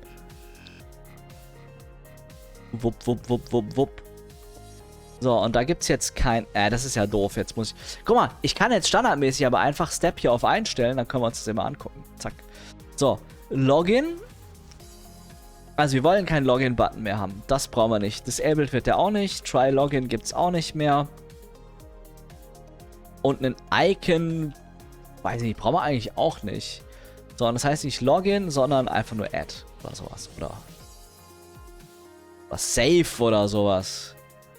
Speaker 1: Wupp, wupp, wupp, wupp, wupp. So, und da gibt's jetzt kein, das ist ja doof, jetzt muss ich, guck mal, ich kann jetzt standardmäßig aber einfach Step hier auf einstellen, dann können wir uns das immer angucken. Zack. So, Login. Also wir wollen keinen Login-Button mehr haben. Das brauchen wir nicht. Disabled wird der auch nicht. Try Login gibt es auch nicht mehr. Und einen Icon, weiß ich nicht, brauchen wir eigentlich auch nicht. So, und das heißt nicht Login, sondern einfach nur Add oder sowas. Oder was Save oder sowas.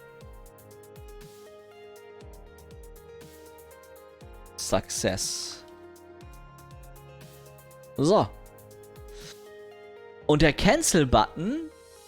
Speaker 1: Success. So. Und der Cancel-Button.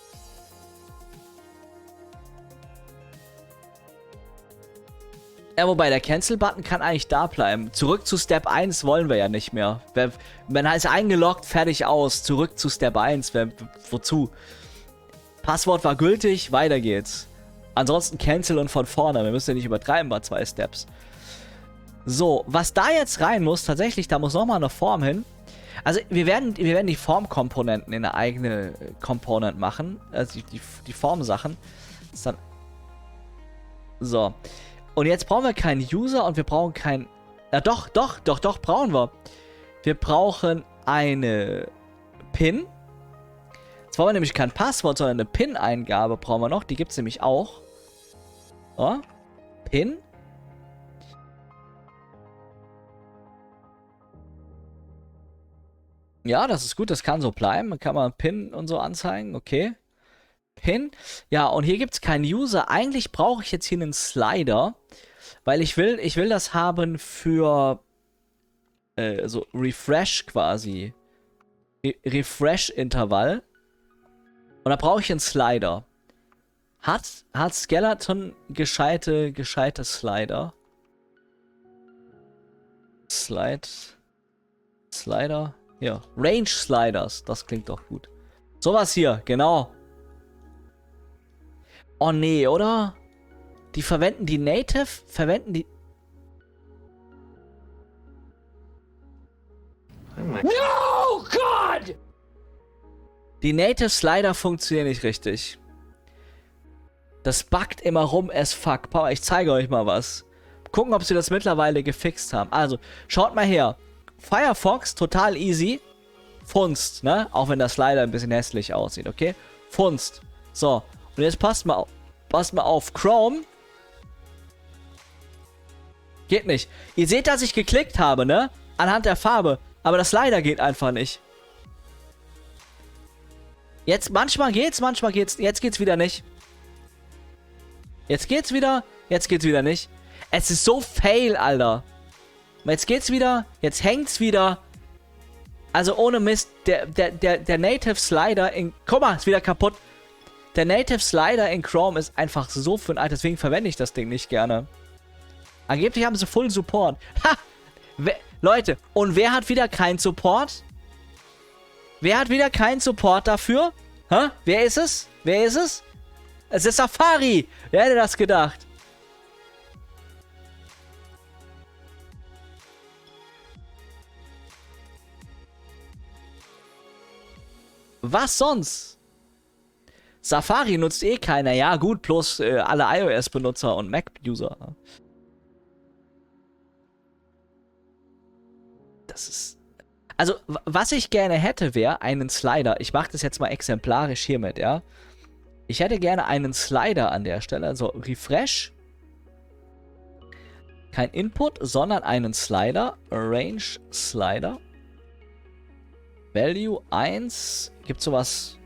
Speaker 1: Ja, wobei der Cancel-Button kann eigentlich da bleiben. Zurück zu Step 1 wollen wir ja nicht mehr. Man ist eingeloggt, fertig aus. Zurück zu Step 1. Wozu? Passwort war gültig, weiter geht's. Ansonsten Cancel und von vorne. Wir müssen ja nicht übertreiben bei 2 Steps. So, was da jetzt rein muss, tatsächlich, da muss nochmal eine Form hin. Also wir werden die Formkomponenten in eine eigene Component machen. Also die Formsachen. Ist dann so. Und jetzt brauchen wir keinen User und wir brauchen keinen. Ja doch, brauchen wir. Wir brauchen eine PIN. Jetzt wollen wir nämlich kein Passwort, sondern eine PIN-Eingabe brauchen wir noch. Die gibt es nämlich auch. So. PIN. Ja, das ist gut, das kann so bleiben. Dann kann man PIN und so anzeigen, okay. PIN. Ja, und hier gibt es keinen User. Eigentlich brauche ich jetzt hier einen Slider, weil ich will das haben für so Refresh quasi. Refresh-Intervall. Und da brauche ich einen Slider. Hat Skeleton gescheite Slider? Slide. Slider. Hier. Range Sliders. Das klingt doch gut. Sowas hier, genau. Oh nee, oder? Die verwenden die Native, verwenden die... No, God! Die Native Slider funktionieren nicht richtig. Das buggt immer rum as fuck. Power, ich zeige euch mal was. Gucken, ob sie das mittlerweile gefixt haben. Also, schaut mal her. Firefox, total easy. Funzt, ne? Auch wenn der Slider ein bisschen hässlich aussieht, okay? Funzt. So, und jetzt passt mal auf. Passt mal auf. Chrome. Geht nicht. Ihr seht, dass ich geklickt habe, ne? Anhand der Farbe. Aber das Slider geht einfach nicht. Jetzt, manchmal geht's. Jetzt geht's wieder nicht. Jetzt geht's wieder nicht. Es ist so fail, Alter. Jetzt geht's wieder, jetzt hängt's wieder. Also ohne Mist, der Native Slider in... Guck mal, ist wieder kaputt. Der Native Slider in Chrome ist einfach so für ein Alter, deswegen verwende ich das Ding nicht gerne. Angeblich haben sie Full Support. Ha! Leute, und wer hat wieder keinen Support? Wer hat wieder keinen Support dafür? Hä? Wer ist es? Wer ist es? Es ist Safari. Wer hätte das gedacht? Was sonst? Safari nutzt eh keiner. Ja, gut, plus alle iOS-Benutzer und Mac-User. Das ist... Also, was ich gerne hätte, wäre einen Slider. Ich mache das jetzt mal exemplarisch hiermit, ja. Ich hätte gerne einen Slider an der Stelle. Also, Refresh. Kein Input, sondern einen Slider. Range Slider. Value 1. Gibt sowas...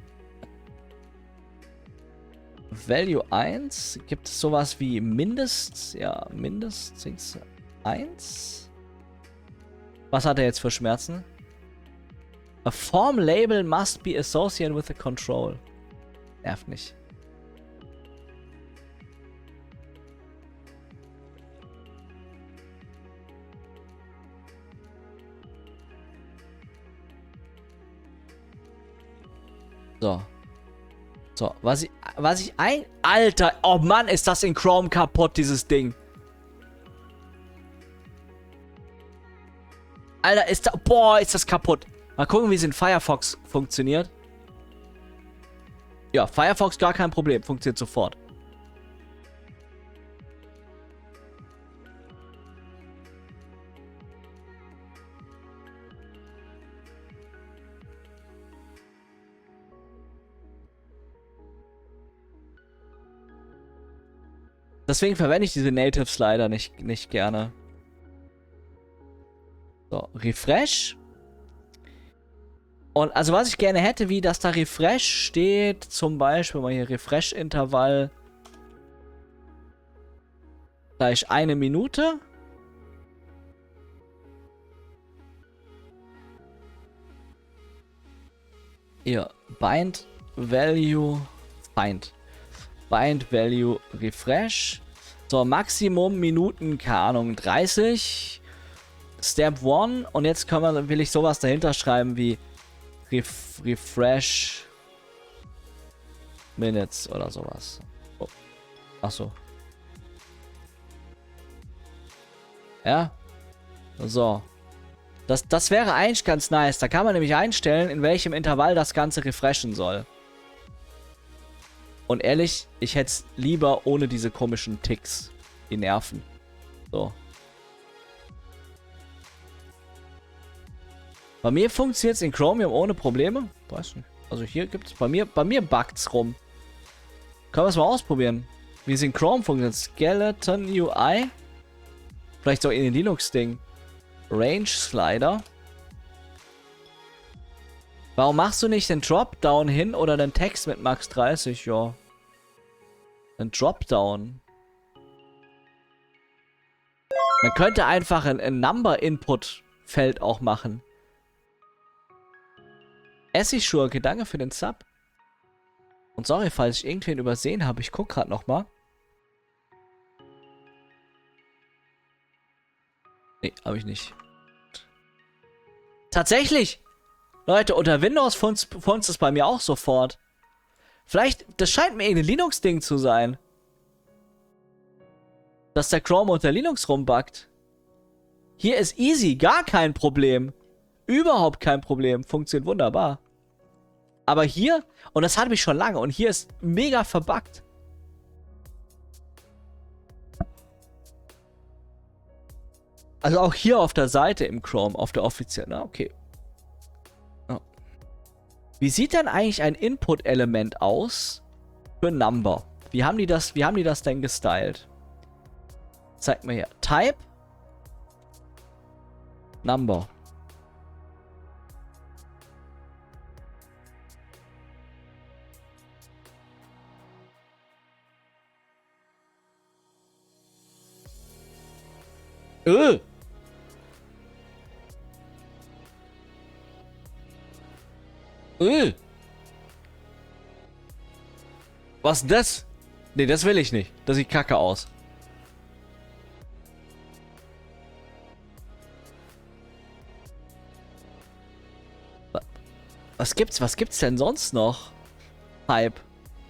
Speaker 1: Value 1. Gibt es sowas wie Mindest... Ja, mindestens 1. Was hat er jetzt für Schmerzen? A form label must be associated with the control. Nervt nicht. So. So, was ich Alter, oh Mann, ist das in Chrome kaputt, dieses Ding. Alter, boah, ist das kaputt. Mal gucken, wie es in Firefox funktioniert. Ja, Firefox gar kein Problem, funktioniert sofort. Deswegen verwende ich diese Native Slider nicht gerne. So, Refresh. Und also was ich gerne hätte, wie dass da Refresh steht, zum Beispiel mal hier Refresh-Intervall gleich 1 Minute. Hier, Bind Value, Bind Value Refresh. So, Maximum Minuten, keine Ahnung, 30. Step 1. Und jetzt will ich sowas dahinter schreiben wie Refresh Minutes oder sowas. Oh. Achso. Ja. So. Das wäre eigentlich ganz nice. Da kann man nämlich einstellen, in welchem Intervall das Ganze refreshen soll. Und ehrlich, ich hätte es lieber ohne diese komischen Ticks. Die nerven. So. Bei mir funktioniert es in Chromium ohne Probleme. Weiß nicht. Also hier gibt es... Bei mir bugt's rum. Können wir es mal ausprobieren. Wie es in Chrome funktioniert. Skeleton UI. Vielleicht auch in den Linux-Ding. Range Slider. Warum machst du nicht den Dropdown hin oder den Text mit Max 30? Ja. Ein Dropdown. Man könnte einfach ein Number-Input-Feld auch machen. Essigschurke, danke für den Sub. Und sorry, falls ich irgendwen übersehen habe. Ich gucke gerade nochmal. Nee, habe ich nicht. Tatsächlich! Leute, unter Windows funzt es bei mir auch sofort. Vielleicht, das scheint mir irgendein Linux-Ding zu sein. Dass der Chrome unter Linux rumbuggt. Hier ist easy, gar kein Problem. Überhaupt kein Problem, funktioniert wunderbar. Aber hier, und das hatte ich schon lange, und hier ist mega verbuggt. Also auch hier auf der Seite im Chrome, auf der offiziellen, na okay. Ja. Wie sieht denn eigentlich ein Input-Element aus für Number? Wie haben die das denn gestylt? Zeig mir hier. Type. Number. Was ist das? Nee, das will ich nicht. Das sieht kacke aus. Was gibt's denn sonst noch? Hype.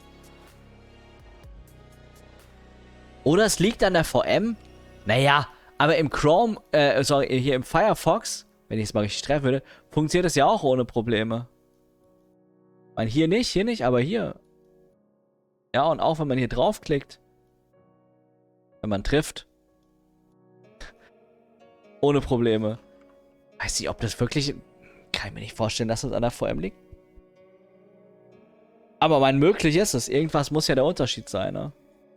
Speaker 1: Oder es liegt an der VM? Naja, aber im Chrome, sorry, hier im Firefox, wenn ich es mal richtig treffen würde, funktioniert das ja auch ohne Probleme. Ich meine, hier nicht, aber hier. Ja, und auch wenn man hier draufklickt. Wenn man trifft. Ohne Probleme. Weiß nicht, ob das wirklich... Kann ich mir nicht vorstellen, dass das an der VM liegt. Aber mein möglich ist es. Irgendwas muss ja der Unterschied sein, ne?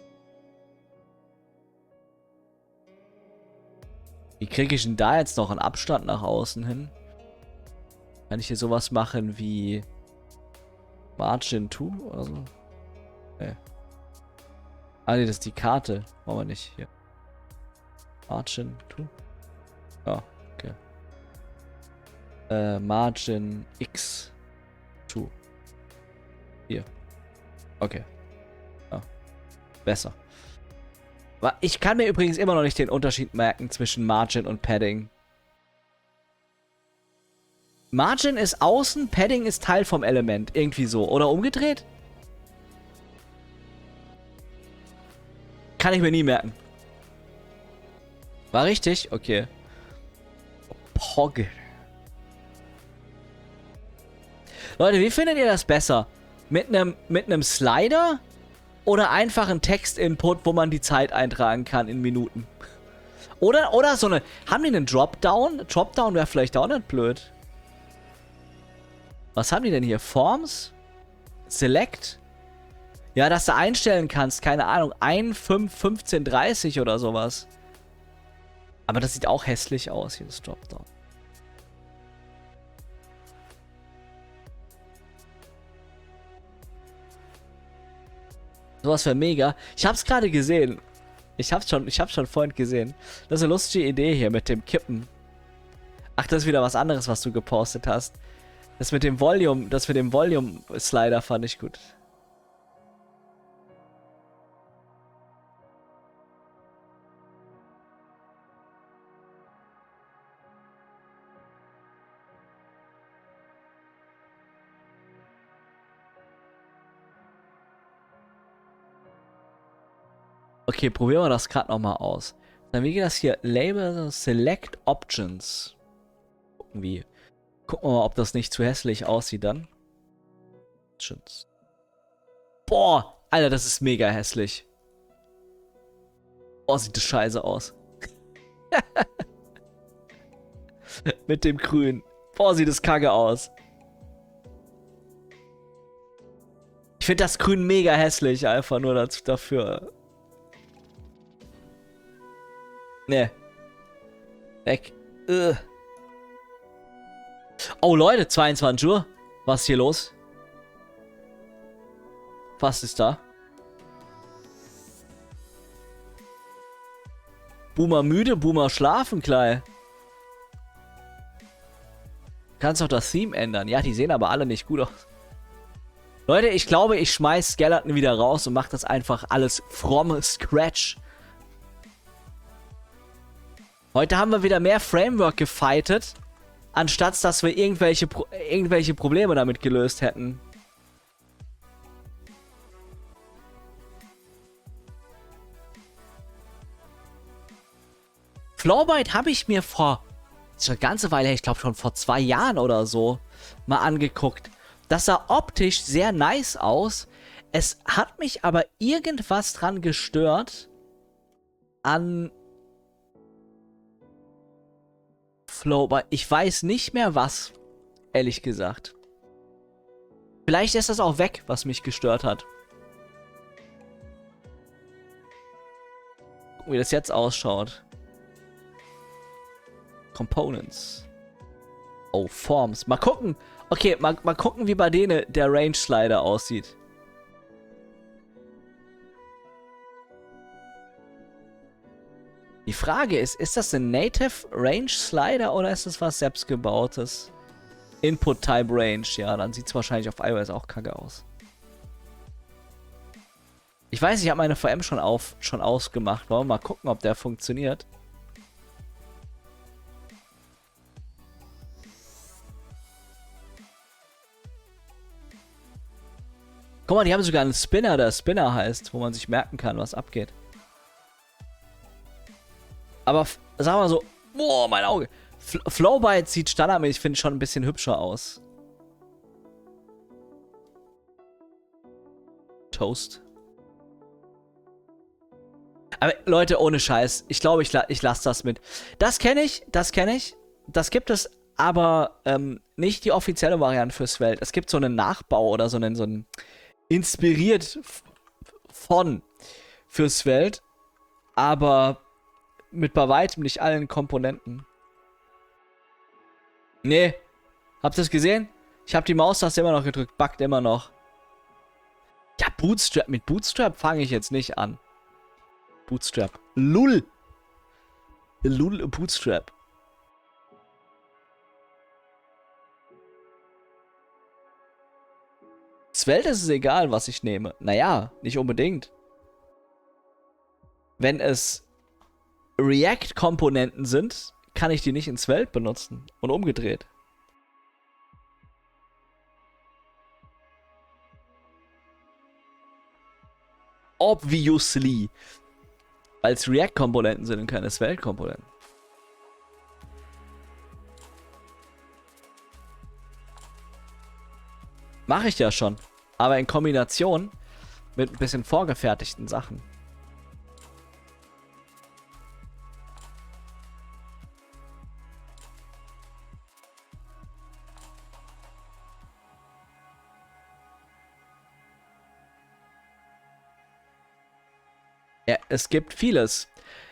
Speaker 1: Wie kriege ich denn da jetzt noch einen Abstand nach außen hin? Kann ich hier sowas machen wie Margin 2 oder so? Nee. Ah, nee, das ist die Karte. Wollen wir nicht hier. Margin 2? Ja, okay. Margin X 2. Hier. Okay. Ja. Besser. Ich kann mir übrigens immer noch nicht den Unterschied merken zwischen Margin und Padding. Margin ist außen, Padding ist Teil vom Element. Irgendwie so. Oder umgedreht? Kann ich mir nie merken. War richtig? Okay. Pogge. Leute, wie findet ihr das besser? Mit einem Slider? Oder einfach ein Text-Input, wo man die Zeit eintragen kann in Minuten? Oder so eine... Haben die einen Dropdown? Dropdown wäre vielleicht auch nicht blöd. Was haben die denn hier? Forms? Select? Ja, dass du einstellen kannst, keine Ahnung, 1, 5, 15, 30 oder sowas. Aber das sieht auch hässlich aus, hier das Dropdown. Sowas wäre mega. Ich hab's gerade gesehen. Ich hab's schon vorhin gesehen. Das ist eine lustige Idee hier mit dem Kippen. Ach, das ist wieder was anderes, was du gepostet hast. Das mit dem Volume-Slider fand ich gut. Okay, probieren wir das gerade nochmal aus. Dann wie geht das hier? Label Select Options. Gucken wir mal, ob das nicht zu hässlich aussieht dann. Options. Boah, Alter, das ist mega hässlich. Oh, sieht das scheiße aus. Mit dem Grün. Boah, sieht das kacke aus. Ich finde das Grün mega hässlich, einfach nur dafür. Ne. Weg. Oh Leute, 22 Uhr. Was ist hier los? Was ist da? Boomer müde, Boomer schlafen, Klei. Kannst doch das Theme ändern. Ja, die sehen aber alle nicht gut aus. Leute, ich glaube, ich schmeiß Skeleton wieder raus und mach das einfach alles from scratch. Heute haben wir wieder mehr Framework gefightet. anstatt dass wir irgendwelche Probleme damit gelöst hätten. Flowbite habe ich mir vor, schon eine ganze Weile her, ich glaube schon vor 2 Jahren oder so, mal angeguckt. Das sah optisch sehr nice aus. Es hat mich aber irgendwas dran gestört an Flowbite. Ich weiß nicht mehr was, ehrlich gesagt. Vielleicht ist das auch weg, was mich gestört hat. Gucken, wie das jetzt ausschaut. Components. Oh, Forms. Mal gucken. Okay, mal gucken, wie bei denen der Range Slider aussieht. Die Frage ist das ein Native Range Slider oder ist das was selbstgebautes? Input Type Range. Ja, dann sieht es wahrscheinlich auf iOS auch kacke aus. Ich weiß, ich habe meine VM schon ausgemacht. Wollen wir mal gucken, ob der funktioniert. Guck mal, die haben sogar einen Spinner, der Spinner heißt, wo man sich merken kann, was abgeht. Aber sagen wir mal so, boah, mein Auge. Flowbite sieht standardmäßig, finde ich, schon ein bisschen hübscher aus. Toast. Aber Leute, ohne Scheiß, ich glaube, ich lasse das mit. Das kenne ich. Das gibt es, aber nicht die offizielle Variante fürs Welt. Es gibt so einen Nachbau oder so einen inspiriert von fürs Welt, aber mit bei weitem nicht allen Komponenten. Nee. Habt ihr das gesehen? Ich habe die Maustaste immer noch gedrückt. Buggt immer noch. Ja, Bootstrap. Mit Bootstrap fange ich jetzt nicht an. Bootstrap. Lull. Lull Bootstrap. Svelte ist es egal, was ich nehme. Naja, nicht unbedingt. Wenn es React-Komponenten sind, kann ich die nicht in Svelte benutzen. Und umgedreht. Obviously. Weil es React-Komponenten sind und keine Svelte-Komponenten. Mache ich ja schon. Aber in Kombination mit ein bisschen vorgefertigten Sachen. Ja, es gibt vieles.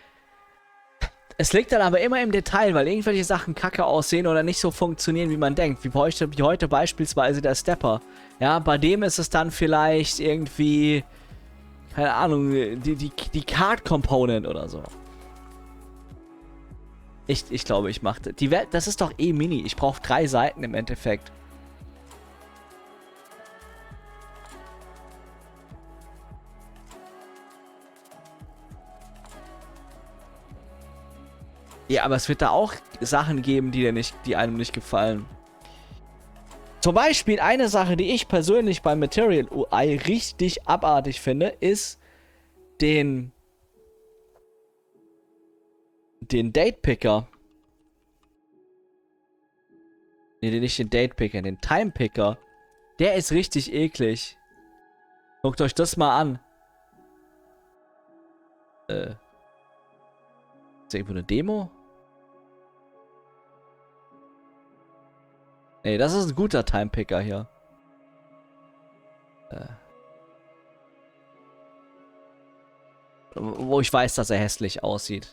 Speaker 1: Es liegt dann aber immer im Detail, weil irgendwelche Sachen kacke aussehen oder nicht so funktionieren, wie man denkt. Wie heute beispielsweise der Stepper. Ja, bei dem ist es dann vielleicht irgendwie, keine Ahnung, die Card Component oder so. Ich glaube, ich mache die Welt, das ist doch eh mini. Ich brauche 3 Seiten im Endeffekt. Ja, aber es wird da auch Sachen geben, die einem nicht gefallen. Zum Beispiel eine Sache, die ich persönlich bei Material UI richtig abartig finde, ist den Date Picker. Nee, nicht den Date Picker, den Time Picker. Der ist richtig eklig. Guckt euch das mal an. Ist das irgendwo eine Demo? Nee, das ist ein guter Time-Picker hier. Wo ich weiß, dass er hässlich aussieht.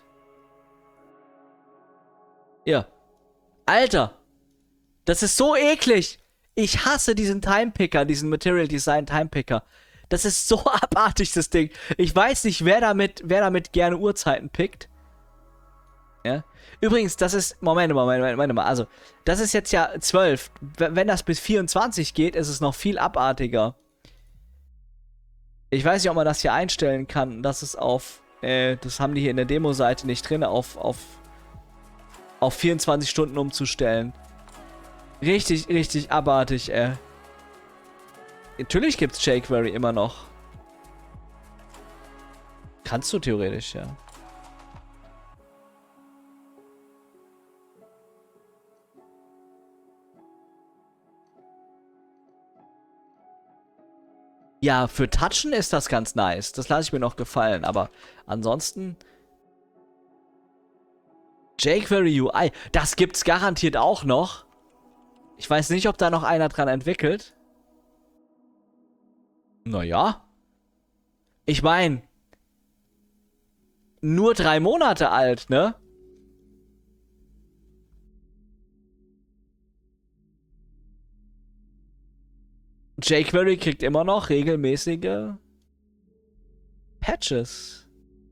Speaker 1: Ja. Alter! Das ist so eklig! Ich hasse diesen Time-Picker, diesen Material Design Time-Picker. Das ist so abartig, das Ding. Ich weiß nicht, wer damit gerne Uhrzeiten pickt. Ja. Übrigens, das ist... Moment mal. Also, das ist jetzt ja 12. Wenn das bis 24 geht, ist es noch viel abartiger. Ich weiß nicht, ob man das hier einstellen kann, dass es auf... das haben die hier in der Demo-Seite nicht drin, auf 24 Stunden umzustellen. Richtig, richtig abartig, ey. Natürlich gibt's jQuery immer noch. Kannst du theoretisch, ja. Ja, für Touchen ist das ganz nice. Das lasse ich mir noch gefallen. Aber ansonsten... jQuery UI, das gibt's garantiert auch noch. Ich weiß nicht, ob da noch einer dran entwickelt. Naja. Ich meine, nur 3 Monate alt, ne? jQuery kriegt immer noch regelmäßige Patches.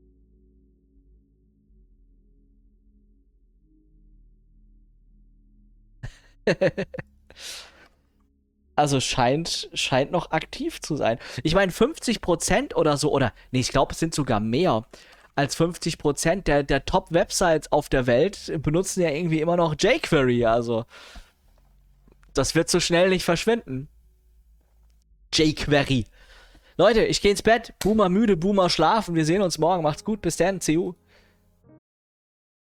Speaker 1: Also scheint noch aktiv zu sein. Ich meine, 50% oder so, oder, nee, ich glaube, es sind sogar mehr als 50% der Top-Websites auf der Welt benutzen ja irgendwie immer noch jQuery. Also, das wird so schnell nicht verschwinden. jQuery. Leute, ich gehe ins Bett. Boomer müde, Boomer schlafen. Wir sehen uns morgen. Macht's gut. Bis dann. CU.